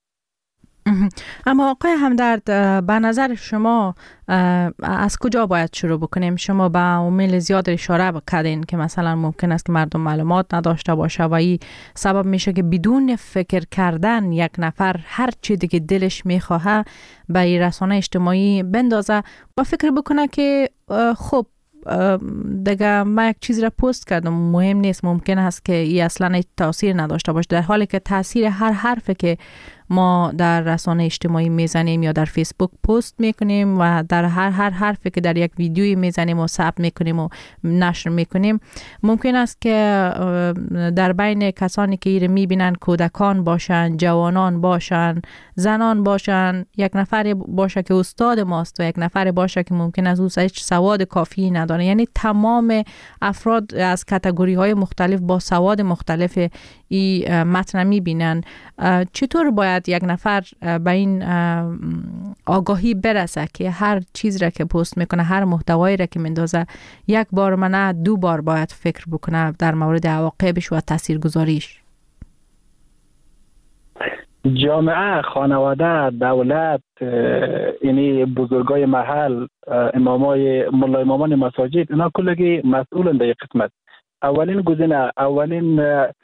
اما آقای همدرد، به نظر شما از کجا باید شروع بکنیم؟ شما به عوامل زیاد اشاره کردین که مثلا ممکن است که مردم معلومات نداشته باشه و این سبب میشه که بدون فکر کردن یک نفر هر چیزی که دلش میخواه به رسانه اجتماعی بندازه و فکر بکنه که خب دیگه من یک چیز را پست کردم، مهم نیست، ممکن است که این اصلا تاثیر نداشته باشه، در حالی که تاثیر هر حرفی که ما در رسانه اجتماعی میزنیم یا در فیسبوک پست میکنیم و در هر هر حرفی که در یک ویدیوی میزنیم و ثبت میکنیم و نشر میکنیم، ممکن است که در بین کسانی که ایره میبینن کودکان باشن، جوانان باشن، زنان باشن، یک نفر باشه که استاد ماست و یک نفر باشه که ممکن است او هیچ سواد کافی نداره. یعنی تمام افراد از کاتگوری های مختلف با سواد مختلف این متن میبینن. چطور باید یک نفر به این آگاهی برسه که هر چیز را که پست میکنه، هر محتوایی را که میندازه، یک بار منه دو بار باید فکر بکنه در مورد عواقبش و تاثیرگذاریش؟ جامعه، خانواده، دولت، یعنی بزرگای محل، امامای ملا امامان مساجد، اینا کلگی مسئولن در قسمت. اولین گزینه، اولین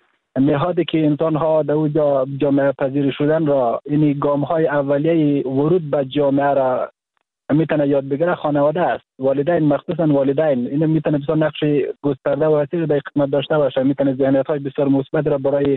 نهادی که انسان ها در اونجا جامعه پذیر شدن را، یعنی گام های اولیه ورود به جامعه را میتونه یاد بگیره خانواده است. والدین، مخصوصا والدین، این میتونه بسیار نقش گسترده و وسیع در قسمت داشته باشه. میتونه ذهنیت های بسیار مثبت را برای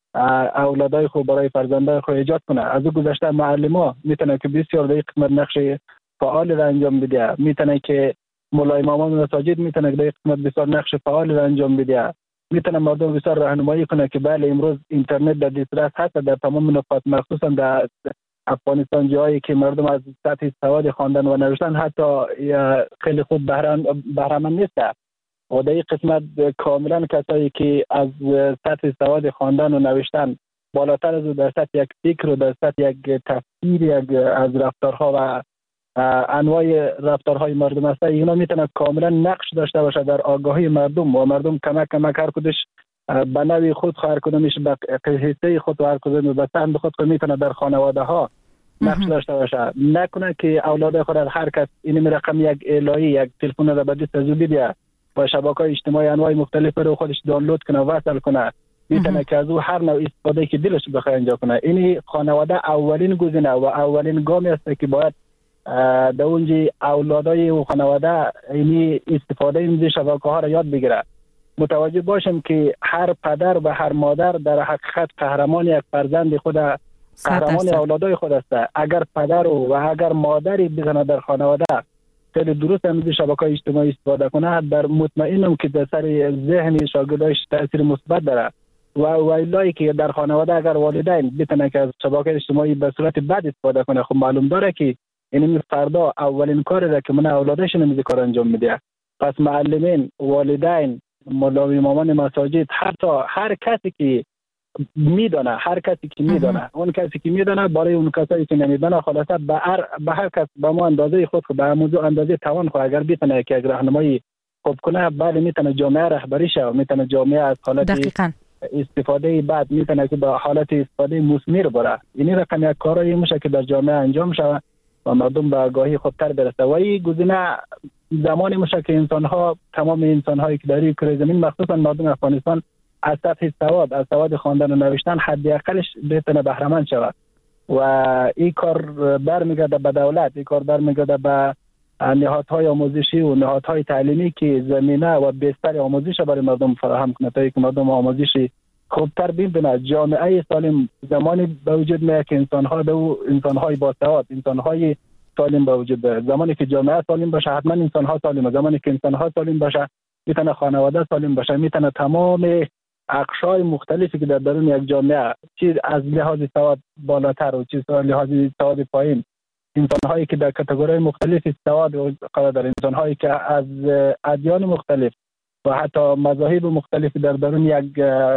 اولادای خود، برای فرزندای خود ایجاد کنه. از او گذشته معلم میتونه که بسیار در قسمت نقش فعال را انجام بده. میتونه که ملا امامان مساجد میتونه در قسمت بسیار نقش فعال را انجام بده. میتونه مردم بسیار راهنمایی کنه که بله امروز اینترنت در دسترس هست در تمام نقاط، مخصوصا در افغانستان جایی که مردم از سطح سواد خواندن و نوشتن حتی خیلی خوب بهره‌مند نیست. و در این قسمت کاملا کسایی که از سطح سواد خواندن و نوشتن بالاتر از در سطح یک فکر و در سطح یک تفسیر یک از رفتارها و انواع رفتارهای مردم است، اینا میتونه کاملا نقش داشته باشه در آگاهی مردم و مردم کمک کمک هر کدش به نوی خود، هر کدومش به حصه خود و هر کدوم به سهم خود میتونه در خانواده ها نقش داشته باشه. نکنه که اولاد خود هر کس این رقم یک الهی، یک تلفن را به دست زوبی بیا با شبکه‌های اجتماعی انواع مختلف رو خودش دانلود کنه، وصل کنه، میتونه که از او هر نوع استفاده که دلش بخواد انجام کنه. این خانواده اولین گزینه و اولین گامی است که باید در اونجا اولادای و خانواده این استفاده این شبکه ها را یاد بگیره. متوجه باشم که هر پدر و هر مادر در حقیقت قهرمان یک فرزند خود، قهرمان اولادای خود است. اگر پدر و اگر مادری بزنه در خانواده خیلی درست از شبکه اجتماعی استفاده کنه، در مطمئنم که در سر ذهن شاگرداش تاثیر مثبت داره. و ویلایی که در خانواده اگر والدین بتونه که از شبکه اجتماعی به صورت بد استفاده کنه، خب معلوم داره که این فردا اولین کاری را که من اولادش نمیذاره کار انجام میده. پس معلمین، والدین، ملا امامان مساجد، حتی هر کسی که میدونه، هر کسی که میدونه، اون کسی که میدونه برای اون کسایی که نمیدونه، خلاصه به هر به هر کس به ما اندازه خود، به موضوع اندازه توان خود اگر بتونه که راهنمایی خوب کنه، بله میتونه جامعه رهبری شه و میتونه جامعه از حالت دقیقاً استفاده بعد میتونه که به حالت استفاده مثمر بره. این رقم یک کارایی میشه که در جامعه انجام شه و مردم به آگاهی خوبتر برسه. و این گزینه زمانی میشه که انسان ها، تمام انسان هایی که در این کره زمین، مخصوصا مردم افغانستان، از سطح سواد، از سواد خواندن و نوشتن حداقلش بتونه بهره مند شود. و این کار برمیگرده به دولت، این کار برمیگرده به نهادهای آموزشی و نهادهای تعلیمی که زمینه و بستر آموزش برای مردم فراهم کنه تا اینکه مردم آموزشی خوبتر ببینه. جامعه سالم زمانی به وجود میاد که انسان‌ها به انسان‌های با سواد، انسان‌های سالم به وجود بیاد. زمانی که جامعه سالم باشه، حتما انسان‌ها سالمه. زمانی که انسان‌ها سالم باشه، میتونه خانواده سالم باشه، میتونه تمام اقشار مختلفی که در درون یک جامعه، چیز از لحاظ سواد بالاتر و چیز از لحاظ سواد پایین، انسان‌هایی که در کاتگوری مختلف سواد قرار دارند، انسان‌هایی که از ادیان مختلف و حتی مذاهب مختلف در درون یک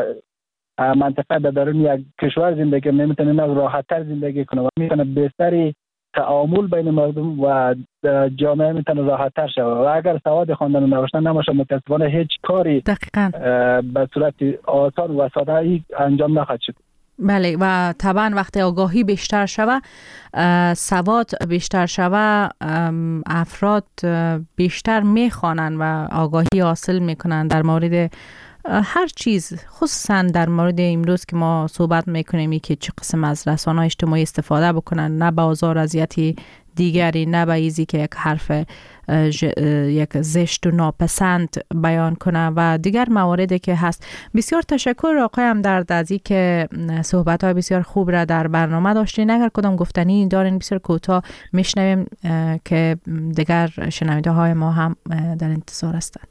منطقه، در درون یک کشور زندگی نمیتونه راحت‌تر زندگی کنه و میتونه بهتری تعامل بین مردم و جامعه میتونه راحت‌تر شود. و اگر سواد خواندن و نوشتن نباشه، متأسفانه هیچ کاری به صورت آسان و ساده انجام نخواهد شد. بله، و طبعا وقتی آگاهی بیشتر شوه، سواد بیشتر شوه، افراد بیشتر میخوانن و آگاهی حاصل میکنن در مورد هر چیز، خصوصا در مورد امروز که ما صحبت میکنیم که چه قسم از رسانه‌های اجتماعی استفاده بکنن، نه به آزار اذیتی دیگری، نه به ایزی که یک حرف یک زشت و ناپسند بیان کنه و دیگر مواردی که هست. بسیار تشکر آقای همدرد از این که صحبت های بسیار خوب را در برنامه داشتین. اگر کدام گفتنی دارین بسیار کوتاه میشنویم که دیگر شنونده های ما هم در انتظار هستند.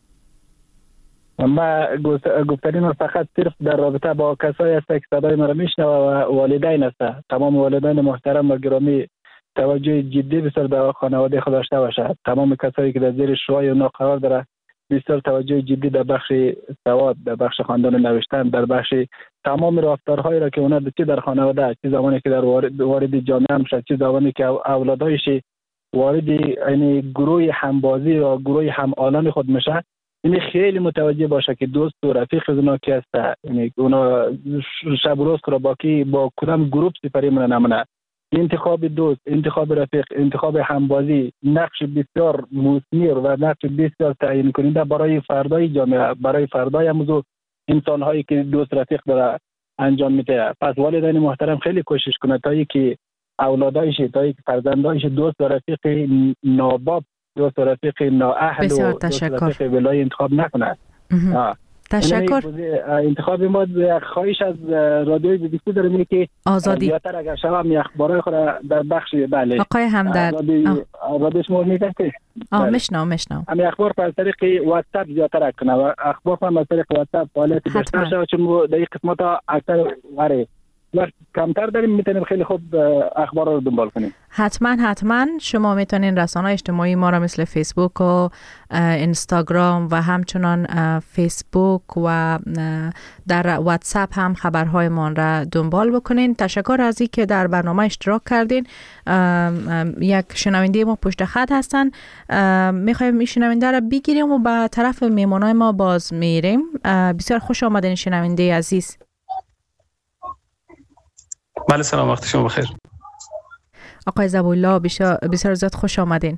ما گفتنی ما فقط صرف در رابطه با کسایی هست که صدای ما را میشنوه و والدین هست. تمام والدین محترم و گرامی توجه جدی بسیار در خانواده خود داشته باشه. تمام کسایی که در زیر شوهای اونا قرار داره بسیار توجه جدی در بخش سواد، در بخش خواندن و نوشتن، در بخش تمام رفتارهایی را که اونا چه در خانواده، چه زمانی که در وارد, وارد جامعه میشه، چه زمانی که اولادایش وارد یعنی گروه همبازی و گروه همآلان خود میشه، این خیلی متوجه باشه که دوست و رفیق اونا کی هست، یعنی اونا شب و روز را با کی با کدام گروه سپری منه نمونه. انتخاب دوست، انتخاب رفیق، انتخاب همبازی نقش بسیار مثمر و نقش بسیار تعیین کننده برای فردای جامعه، برای فردای موضوع انسان‌هایی که دوست رفیق داره انجام میده. پس والدین محترم خیلی کوشش کنه تا اینکه اولادایش، تا اینکه فرزندایش دوست و رفیق ناباب، دوست و رفیق نااهل و دوست و رفیق ولای انتخاب نکنه. تشکر. انتخاب ما خواهش از رادیوی بی بی سی داره میگه که آزادی زیادتر اگر شما می اخبارای خود در بخش بله آقای همدرد رادیو شما میگه که آه مشنو مشنو امی اخبار پر طریق واتساپ زیادتر کنه و اخبار هم از طریق واتساپ فعالیت بیشتر شود، چون در این قسمت اکثر واره وقت کمتر داریم میتونیم خیلی خوب اخبار رو دنبال کنیم. حتما حتما شما میتونین رسانه‌های اجتماعی ما را مثل فیسبوک و اینستاگرام و همچنان فیسبوک و در واتساپ هم خبرهای ما را دنبال بکنین. تشکر از این که در برنامه اشتراک کردین. یک شنونده ما پشت خط هستن، میخوایم این شنونده را بگیریم و به طرف میمونای ما باز میریم. بسیار خوش آمدین شنونده عزیز. بله سلام، وقت شما بخیر. آقای زبی‌الله بسیار زیاد خوش آمدین.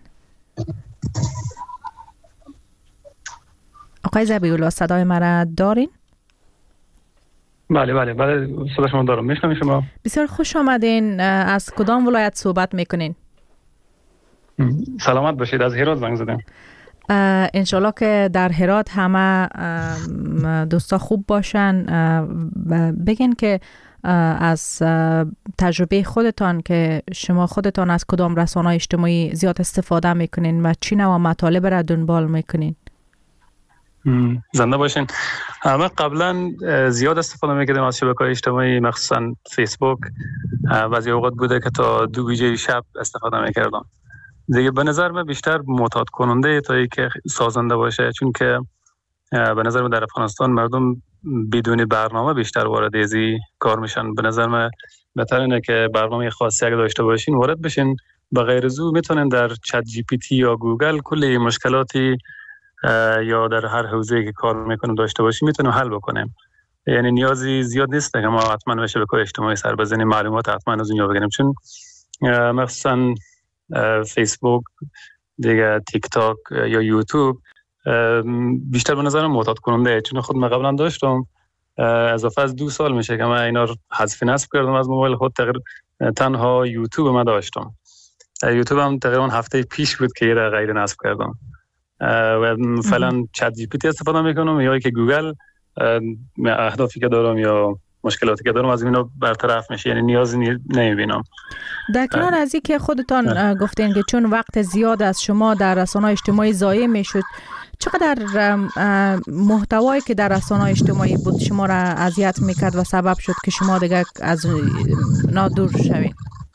آقای زبی‌الله صدای مرا دارین؟ بله بله بله صدا شما دارم، میشنم شما. بسیار خوش آمدین. از کدام ولایت صحبت میکنین؟ سلامت باشید، از هرات زنگ زدم. انشالله که در هرات همه دوستا خوب باشن. بگین که از تجربه خودتان که شما خودتان از کدام رسانه‌های اجتماعی زیاد استفاده میکنین و چی نوع مطالب را دنبال میکنین؟ زنده باشین. من قبلا زیاد استفاده میکردم از شبکه‌های اجتماعی، مخصوصا فیسبوک. بعضی اوقات بوده که تا دو گیجه شب استفاده میکردم. دیگه به نظر من بیشتر معتاد کننده تا اینکه سازنده باشه، چون که به نظر من در افغانستان مردم بدون برنامه بیشتر وارد ازی کار میشن. به نظر من بهتر اینه که برنامه خاصی اگه داشته باشین وارد بشین، به غیر از او میتونن در چت جی پی تی یا گوگل کلی مشکلاتی یا در هر حوزه‌ای که کار میکنیم داشته باشیم میتونیم حل بکنیم. یعنی نیازی زیاد نیست که ما حتما به شبکه‌های اجتماعی سر بزنیم، معلومات حتما از اونجا بگیریم، چون مثلا فیسبوک دیگه، تیک تاک یا یوتیوب بیشتر به نظرم معتاد کننده، چون خود من قبلا داشتم. اضافه از دو سال میشه که من اینا رو حذف نصب کردم از موبایل خود. تقریبا تنها یوتیوب من داشتم. یوتیوب هم تقریبا هفته پیش بود که یه غیر نصب کردم و فعلا چت جی پی تی استفاده میکنم یا که گوگل. اهدافی که دارم یا مشکلاتی که دارم از اینا برطرف میشه، یعنی نیازی نمیبینم. در کنار از این که خودتان گفتین که چون وقت زیاد از شما در رسانه‌های اجتماعی ضایع میشد، چقدر محتوایی که در رسانه‌های اجتماعی بود شما را اذیت میکرد و سبب شد که شما دیگه از نادور شوید؟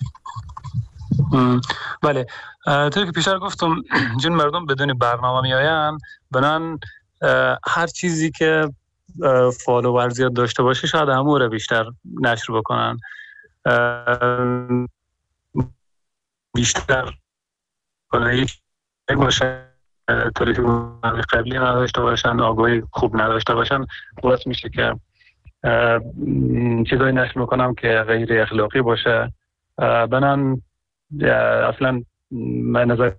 بله، طوری که پیشتر گفتم جون مردم بدون برنامه میآیند، بنان هر چیزی که فالوور زیاد داشته باشه شاید همون رو بیشتر نشر بکنن، بیشتر کنه باشه، طوری که قبلی نداشته باشن، آگاهی خوب نداشته باشن، باعث میشه که چیزایی نشر میکنم که غیر اخلاقی باشه. بنان اصلا من نظر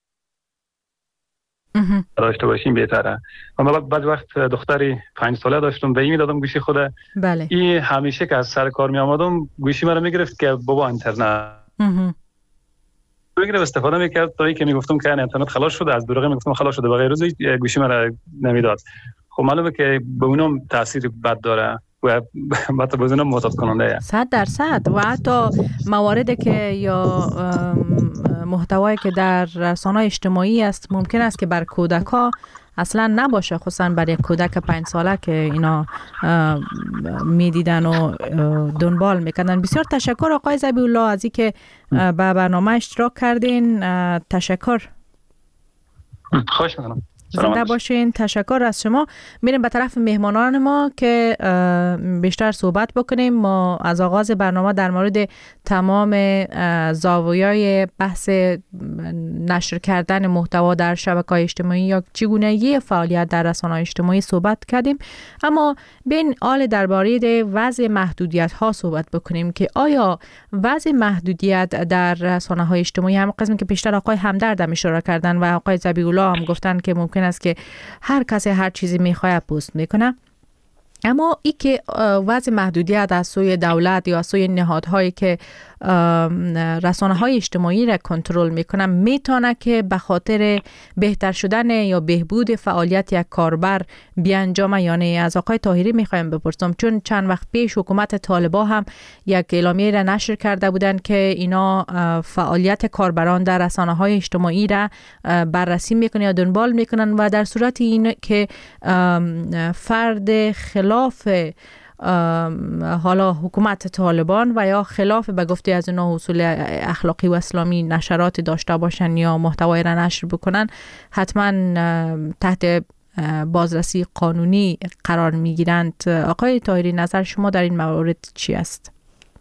داشته باشیم بهتره. من بعد وقت دختری پنج ساله داشتم، به این میدادم گوشی خوده. بله. این همیشه که از سر کار می آمدم گوشی مرا میگرفت که بابا اینترنت میگرفت استفاده میکرد تا اینکه میگفتم که اینترنت خلاص شده، از دروغ میگفتم خلاص شده، بغیر روزی گوشی من نمیداد. خب معلومه که به اونم تاثیر بد داره و البته به اونم معتاد کننده است. صد درصد. و حتی مواردی که یا محتوایی که در رسانه‌های اجتماعی است ممکن است که بر کودک‌ها اصلا نباشه، خصوصا برای کودک پنج ساله که اینا میدیدن و دنبال میکنن. بسیار تشکر آقای ذبیح الله از اینکه به برنامه اشتراک کردین. تشکر. خوش میکنم. زنده باشین. تشکر از شما. میریم به طرف مهمانان ما که بیشتر صحبت بکنیم. ما از آغاز برنامه در مورد تمام زاویه‌های بحث نشر کردن محتوا در شبکه‌های اجتماعی یا چگونگی فعالیت در رسانه‌های اجتماعی صحبت کردیم، اما بین حال درباره وضع محدودیت‌ها صحبت بکنیم که آیا وضع محدودیت در رسانه‌های اجتماعی هم قسمی که پیشتر آقای همدرد هم اشاره کردن و آقای ذبیح الله هم گفتن که ممکن است که هر کسی هر چیزی میخواد پست میکنه، اما ای که وضع محدودیت از سوی دولت یا از سوی نهادهایی که رسانه های اجتماعی را کنترل میکنه میتونه که به خاطر بهتر شدن یا بهبود فعالیت یک کاربر بیانجامه. یعنی از آقای طاهری میخوایم بپرسم، چون چند وقت پیش حکومت طالبان هم یک اعلامیه را نشر کرده بودند که اینا فعالیت کاربران در رسانه های اجتماعی را بررسی میکنه یا دنبال میکنن و در صورت این که فرد خلاف حالا حکومت طالبان و یا خلاف به گفته از اینا اصول اخلاقی و اسلامی نشرات داشته باشن یا محتوای را نشر بکنن، حتما تحت بازرسی قانونی قرار میگیرند. آقای طاهری، نظر شما در این مورد چی است؟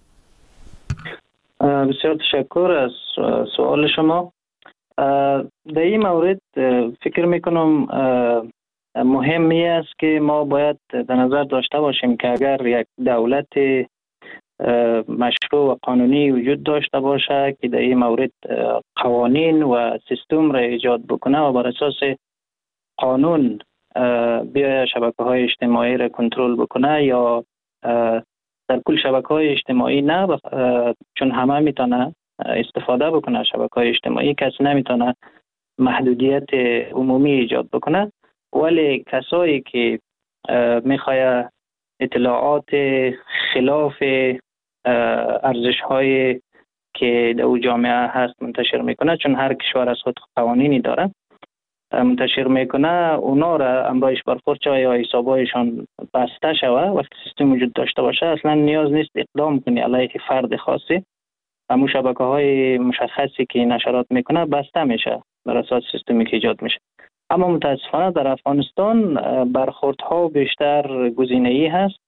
بسیار تشکر از سوال شما. در این مورد فکر میکنم مهمی است که ما باید در نظر داشته باشیم که اگر یک دولت مشروع و قانونی وجود داشته باشه که در این مورد قوانین و سیستم را ایجاد بکنه و بر اساس قانون بیا شبکه های اجتماعی را کنترل بکنه یا در کل شبکه های اجتماعی نه، چون همه میتونه استفاده بکنه شبکه های اجتماعی، کسی نمیتونه محدودیت عمومی ایجاد بکنه، ولی کسایی که میخواه اطلاعات خلاف ارزش های که در جامعه هست منتشر میکنه، چون هر کشور از خود قوانینی داره منتشر میکنه، اونا را امرایش برخورد شوه یا حسابایشان بسته شوه. وقتی سیستم وجود داشته باشه اصلا نیاز نیست اقدام کنی علیه فرد خاصی، همون شبکه های مشخصی که نشرات میکنه بسته میشه بر اساس سیستمی که ایجاد میشه. اما متاسفانه در افغانستان برخوردها بیشتر گزینه‌ای هست،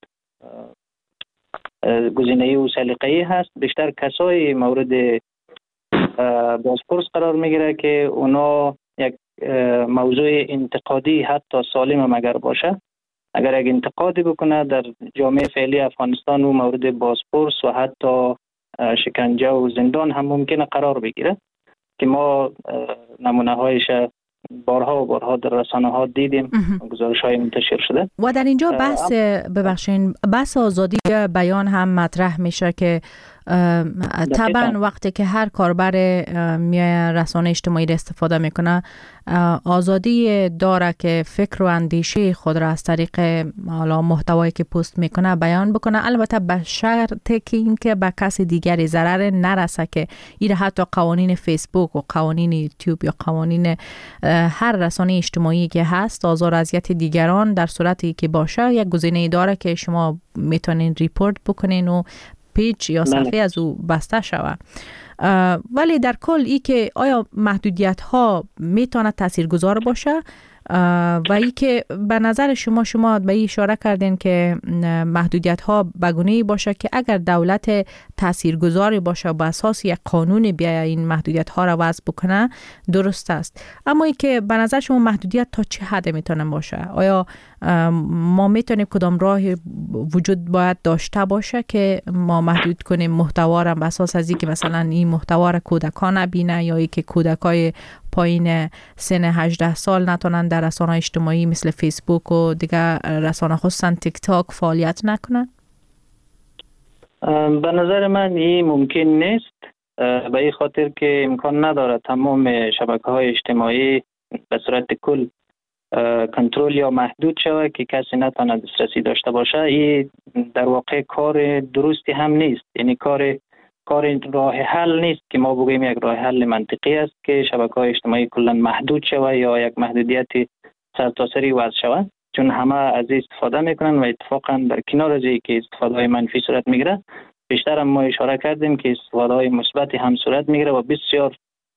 گزینه‌ای و سلیقه‌ای هست. بیشتر کسای مورد بازپرس قرار میگیره که اونا یک موضوع انتقادی حتی سالم اگر باشه، اگر یک انتقادی بکنه در جامعه فعلی افغانستان و مورد بازپرس و حتی شکنجه و زندان هم ممکنه قرار بگیره که ما نمونه هایش بارها و بارها در رسانه ها دیدیم، گزارش های منتشر شده. و در اینجا بحث ببخشین بحث آزادی بیان هم مطرح میشه که طبعا وقتی که هر کاربر رسانه اجتماعی را استفاده میکنه آزادی داره که فکر و اندیشه خود را از طریق حالا محتوایی که پست میکنه بیان بکنه، البته به شرطی که اینکه به کسی دیگری ضرر نرسه، که این حتی قوانین فیسبوک و قوانین یوتیوب یا قوانین هر رسانه اجتماعی که هست آزار و اذیت دیگران در صورتی که باشه یک گزینه داره که شما میتونین ریپورت بکنین و پیج یا صفحه از او بسته شوه. ولی در کل ای که آیا محدودیت ها میتونه تاثیرگذار باشه و ای که به نظر شما شما به این اشاره کردین که محدودیت ها بگونه‌ای باشه که اگر دولت تاثیرگذاری باشه با اساس یک قانون بیا این محدودیت ها را وضع بکنه درست است، اما ای که به نظر شما محدودیت تا چه حد میتونه باشه؟ آیا ما میتونیم کدام راه وجود باید داشته باشه که ما محدود کنیم محتوا را به اساس از اینکه مثلا این محتوا را کودکان نبینه یا اینکه کودکای پایین سن هجده سال نتونن در رسانه اجتماعی مثل فیسبوک و دیگه رسانه خصوصا تیک تاک فعالیت نکنن؟ به نظر من این ممکن نیست. به این خاطر که امکان نداره تمام شبکه‌های اجتماعی به صورت کل کنترل یا محدود شود که کسی نتونه دسترسی داشته باشه. این در واقع کار درستی هم نیست، یعنی کار کار راه حل نیست که ما بگوییم یک راه حل منطقی است که شبکه‌های اجتماعی کلا محدود شود یا یک محدودیت سرتاسری وضع شود، چون همه از این استفاده میکنن و اتفاقا در کنار از این که استفاده های منفی صورت میگیره، بیشتر هم ما اشاره کردیم که استفاده های مثبت هم صورت میگیره و بسیار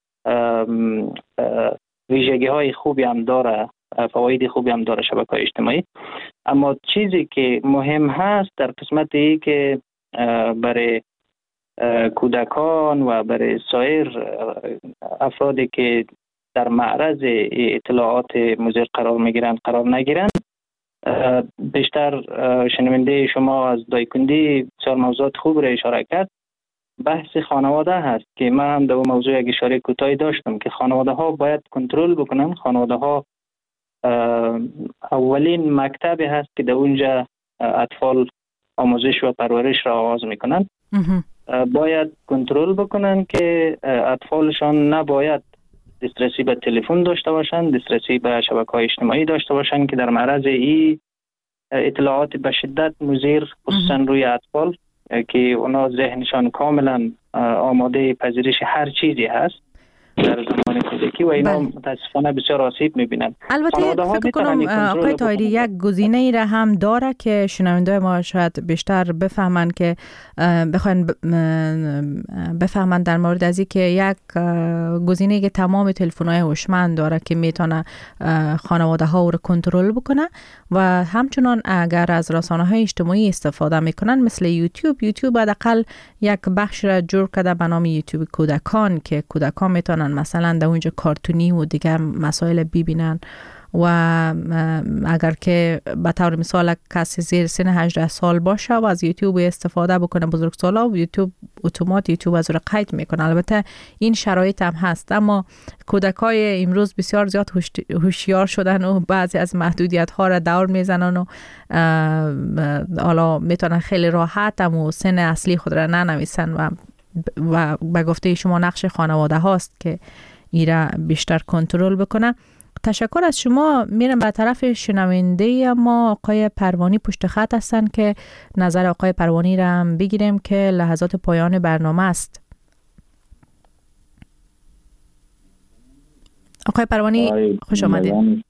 ویژگی های خوبی هم داره، فواید خوبی هم داره شبکه‌های اجتماعی. اما چیزی که مهم هست در قسمت ای که برای کودکان و برای سایر افرادی که در معرض اطلاعات مضر قرار میگیرند قرار نگیرند، بیشتر شنونده شما از دایکندی بسیار موضوعات خوب را اشاره کرد. بحث خانواده هست که من هم در اون موضوع یک اشاره کوتاهی داشتم که خانواده ها باید کنترل بکنن. خانواده ها اولین مکتبی هست که در اونجا اطفال آموزش و پرورش را آغاز میکنن. باید کنترل بکنن که اطفالشان نباید دسترسی به تلفن داشته باشن، دسترسی به شبکه‌های اجتماعی داشته باشن که در معرض این اطلاعات به شدت مضر خصوصا روی اطفال که اونا ذهنشان کاملا آماده پذیرش هر چیزی هست در زمان کودکی و اینا متاسفانه بسیار آسیب میبینن. البته فکر کنم آقای طاهری یک گزینه ای را هم داره که شنونده ما شاید بیشتر بفهمن که بخواین بفهمن در مورد از این که یک گزینه که تمام تلفن‌های هوشمند داره که میتونه خانواده ها رو کنترل بکنه و همچنان اگر از رسانه‌های اجتماعی استفاده میکنن مثل یوتیوب، یوتیوب حداقل یک بخش را جور کرده به نام یوتیوب کودکان که کودکان میتونن مثلا در اونجا کارتونی و دیگر مسائل ببینن و اگر که به طور مثال کسی زیر سن هجده سال باشه و از یوتیوب استفاده بکنه بزرگسالا و یوتیوب اتومات یوتیوب از رو قید میکنه. البته این شرایط هم هست، اما کودکای امروز بسیار زیاد هوشیار شدن و بعضی از محدودیت ها را دور میزنن و حالا میتونن خیلی راحت و سن اصلی خود را ننویسن و و به گفته شما نقش خانواده هاست که ایرا بیشتر کنترل بکنه. تشکر از شما. میرم به طرف شنونده ما آقای پروانی پشت خط هستن که نظر آقای پروانی را هم بگیریم که لحظات پایان برنامه است. آقای پروانی خوش آمدید.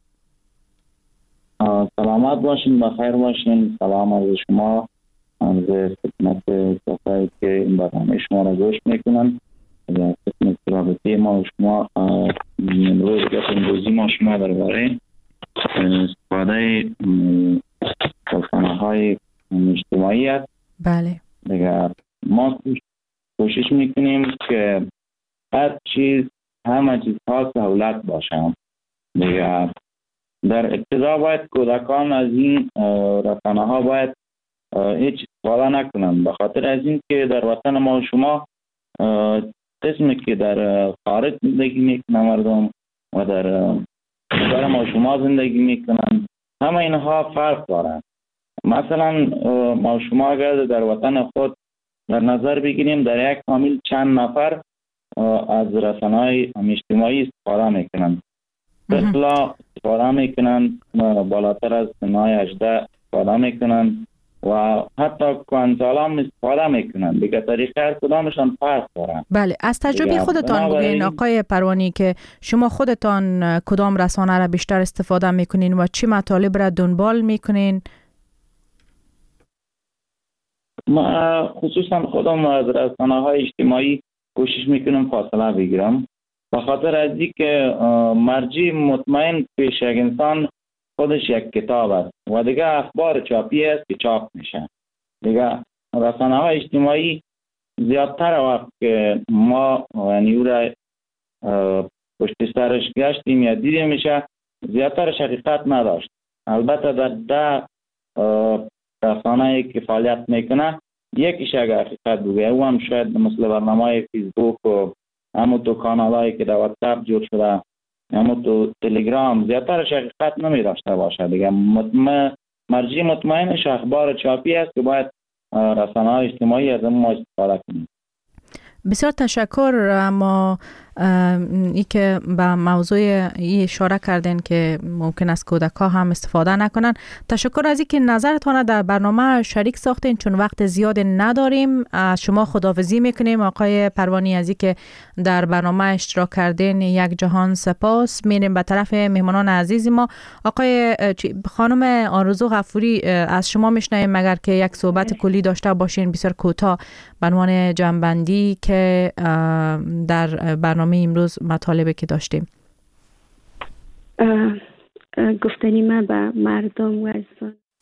سلامت باشین، بخیر باشین. سلام از شما از خدمت کسایی که این برنامه شما را گوش میکنن. در خدمت رابطه ما و شما امروز که امروزی ما شما درباره استفاده رسانه‌های اجتماعی است. بله. دیگه ما کوشش میکنیم که هر چیز همه چیز ها سهولت باشه. دیگه در ابتدا باید کودکان از این رسانه ها باید هیچ استفاده نکنن، به خاطر از این که در وطن ما و شما قسمی که در خارج زندگی میکنن مردم و در کشور ما و شما زندگی میکنن، همه اینها فرق دارن. مثلا ما و شما اگر در وطن خود در نظر بگیریم، در یک فامیل چند نفر از رسانه‌های اجتماعی استفاده میکنن. اصلا استفاده میکنن، بالاتر از سنهای هجده استفاده میکنن و حتی کنسالا هم استفاده میکنن. دیگه طریقه هر کدامشان فرق دارن. بله، از تجربه خودتان بگوین آقای پروانی که شما خودتان کدام رسانه را بیشتر استفاده میکنین و چی مطالب را دنبال میکنین؟ ما خصوصا خودم از رسانه های اجتماعی کوشش میکنم فاصله بگیرم، به خاطر از اینکه مرجع مطمئن پیش یک انسان خودش یک کتاب است و دیگه اخبار چاپی است که چاپ میشه. دیگه رسانه های اجتماعی زیادتر وقت که ما یعنی او را پشت سرش گشتیم یا دیدیم میشه، زیادتر حقیقت نداشت. البته در ده رسانه که فعالیت میکنه یکیش اگر حقیقت بگه، او هم شاید مثل برنامه فیسبوک و همون تو کانال هایی که در واتساپ جور شده، همون تو تلگرام، زیادتر حقیقت نمی داشته باشه. دیگه مطمئن مرجع مطمئنش اخبار چاپی است که باید رسانه های اجتماعی از ما استفاده کنیم. بسیار تشکر. اما ای که به موضوع ای اشاره کردین که ممکن است کودک‌ها هم استفاده نکنن، تشکر از اینکه نظرتان در برنامه شریک ساختین. چون وقت زیاد نداریم از شما خداحافظی میکنیم. آقای پروانی از اینکه در برنامه اشتراک کردین یک جهان سپاس. میریم به طرف مهمانان عزیز ما. آقای خانم آرزو غفوری از شما میشنویم، مگر که یک صحبت کلی داشته باشین بسیار کوتاه به عنوان جنبندی که در برنامه امروز مطالبی که داشتیم. گفتنی من به مردم و عزیزان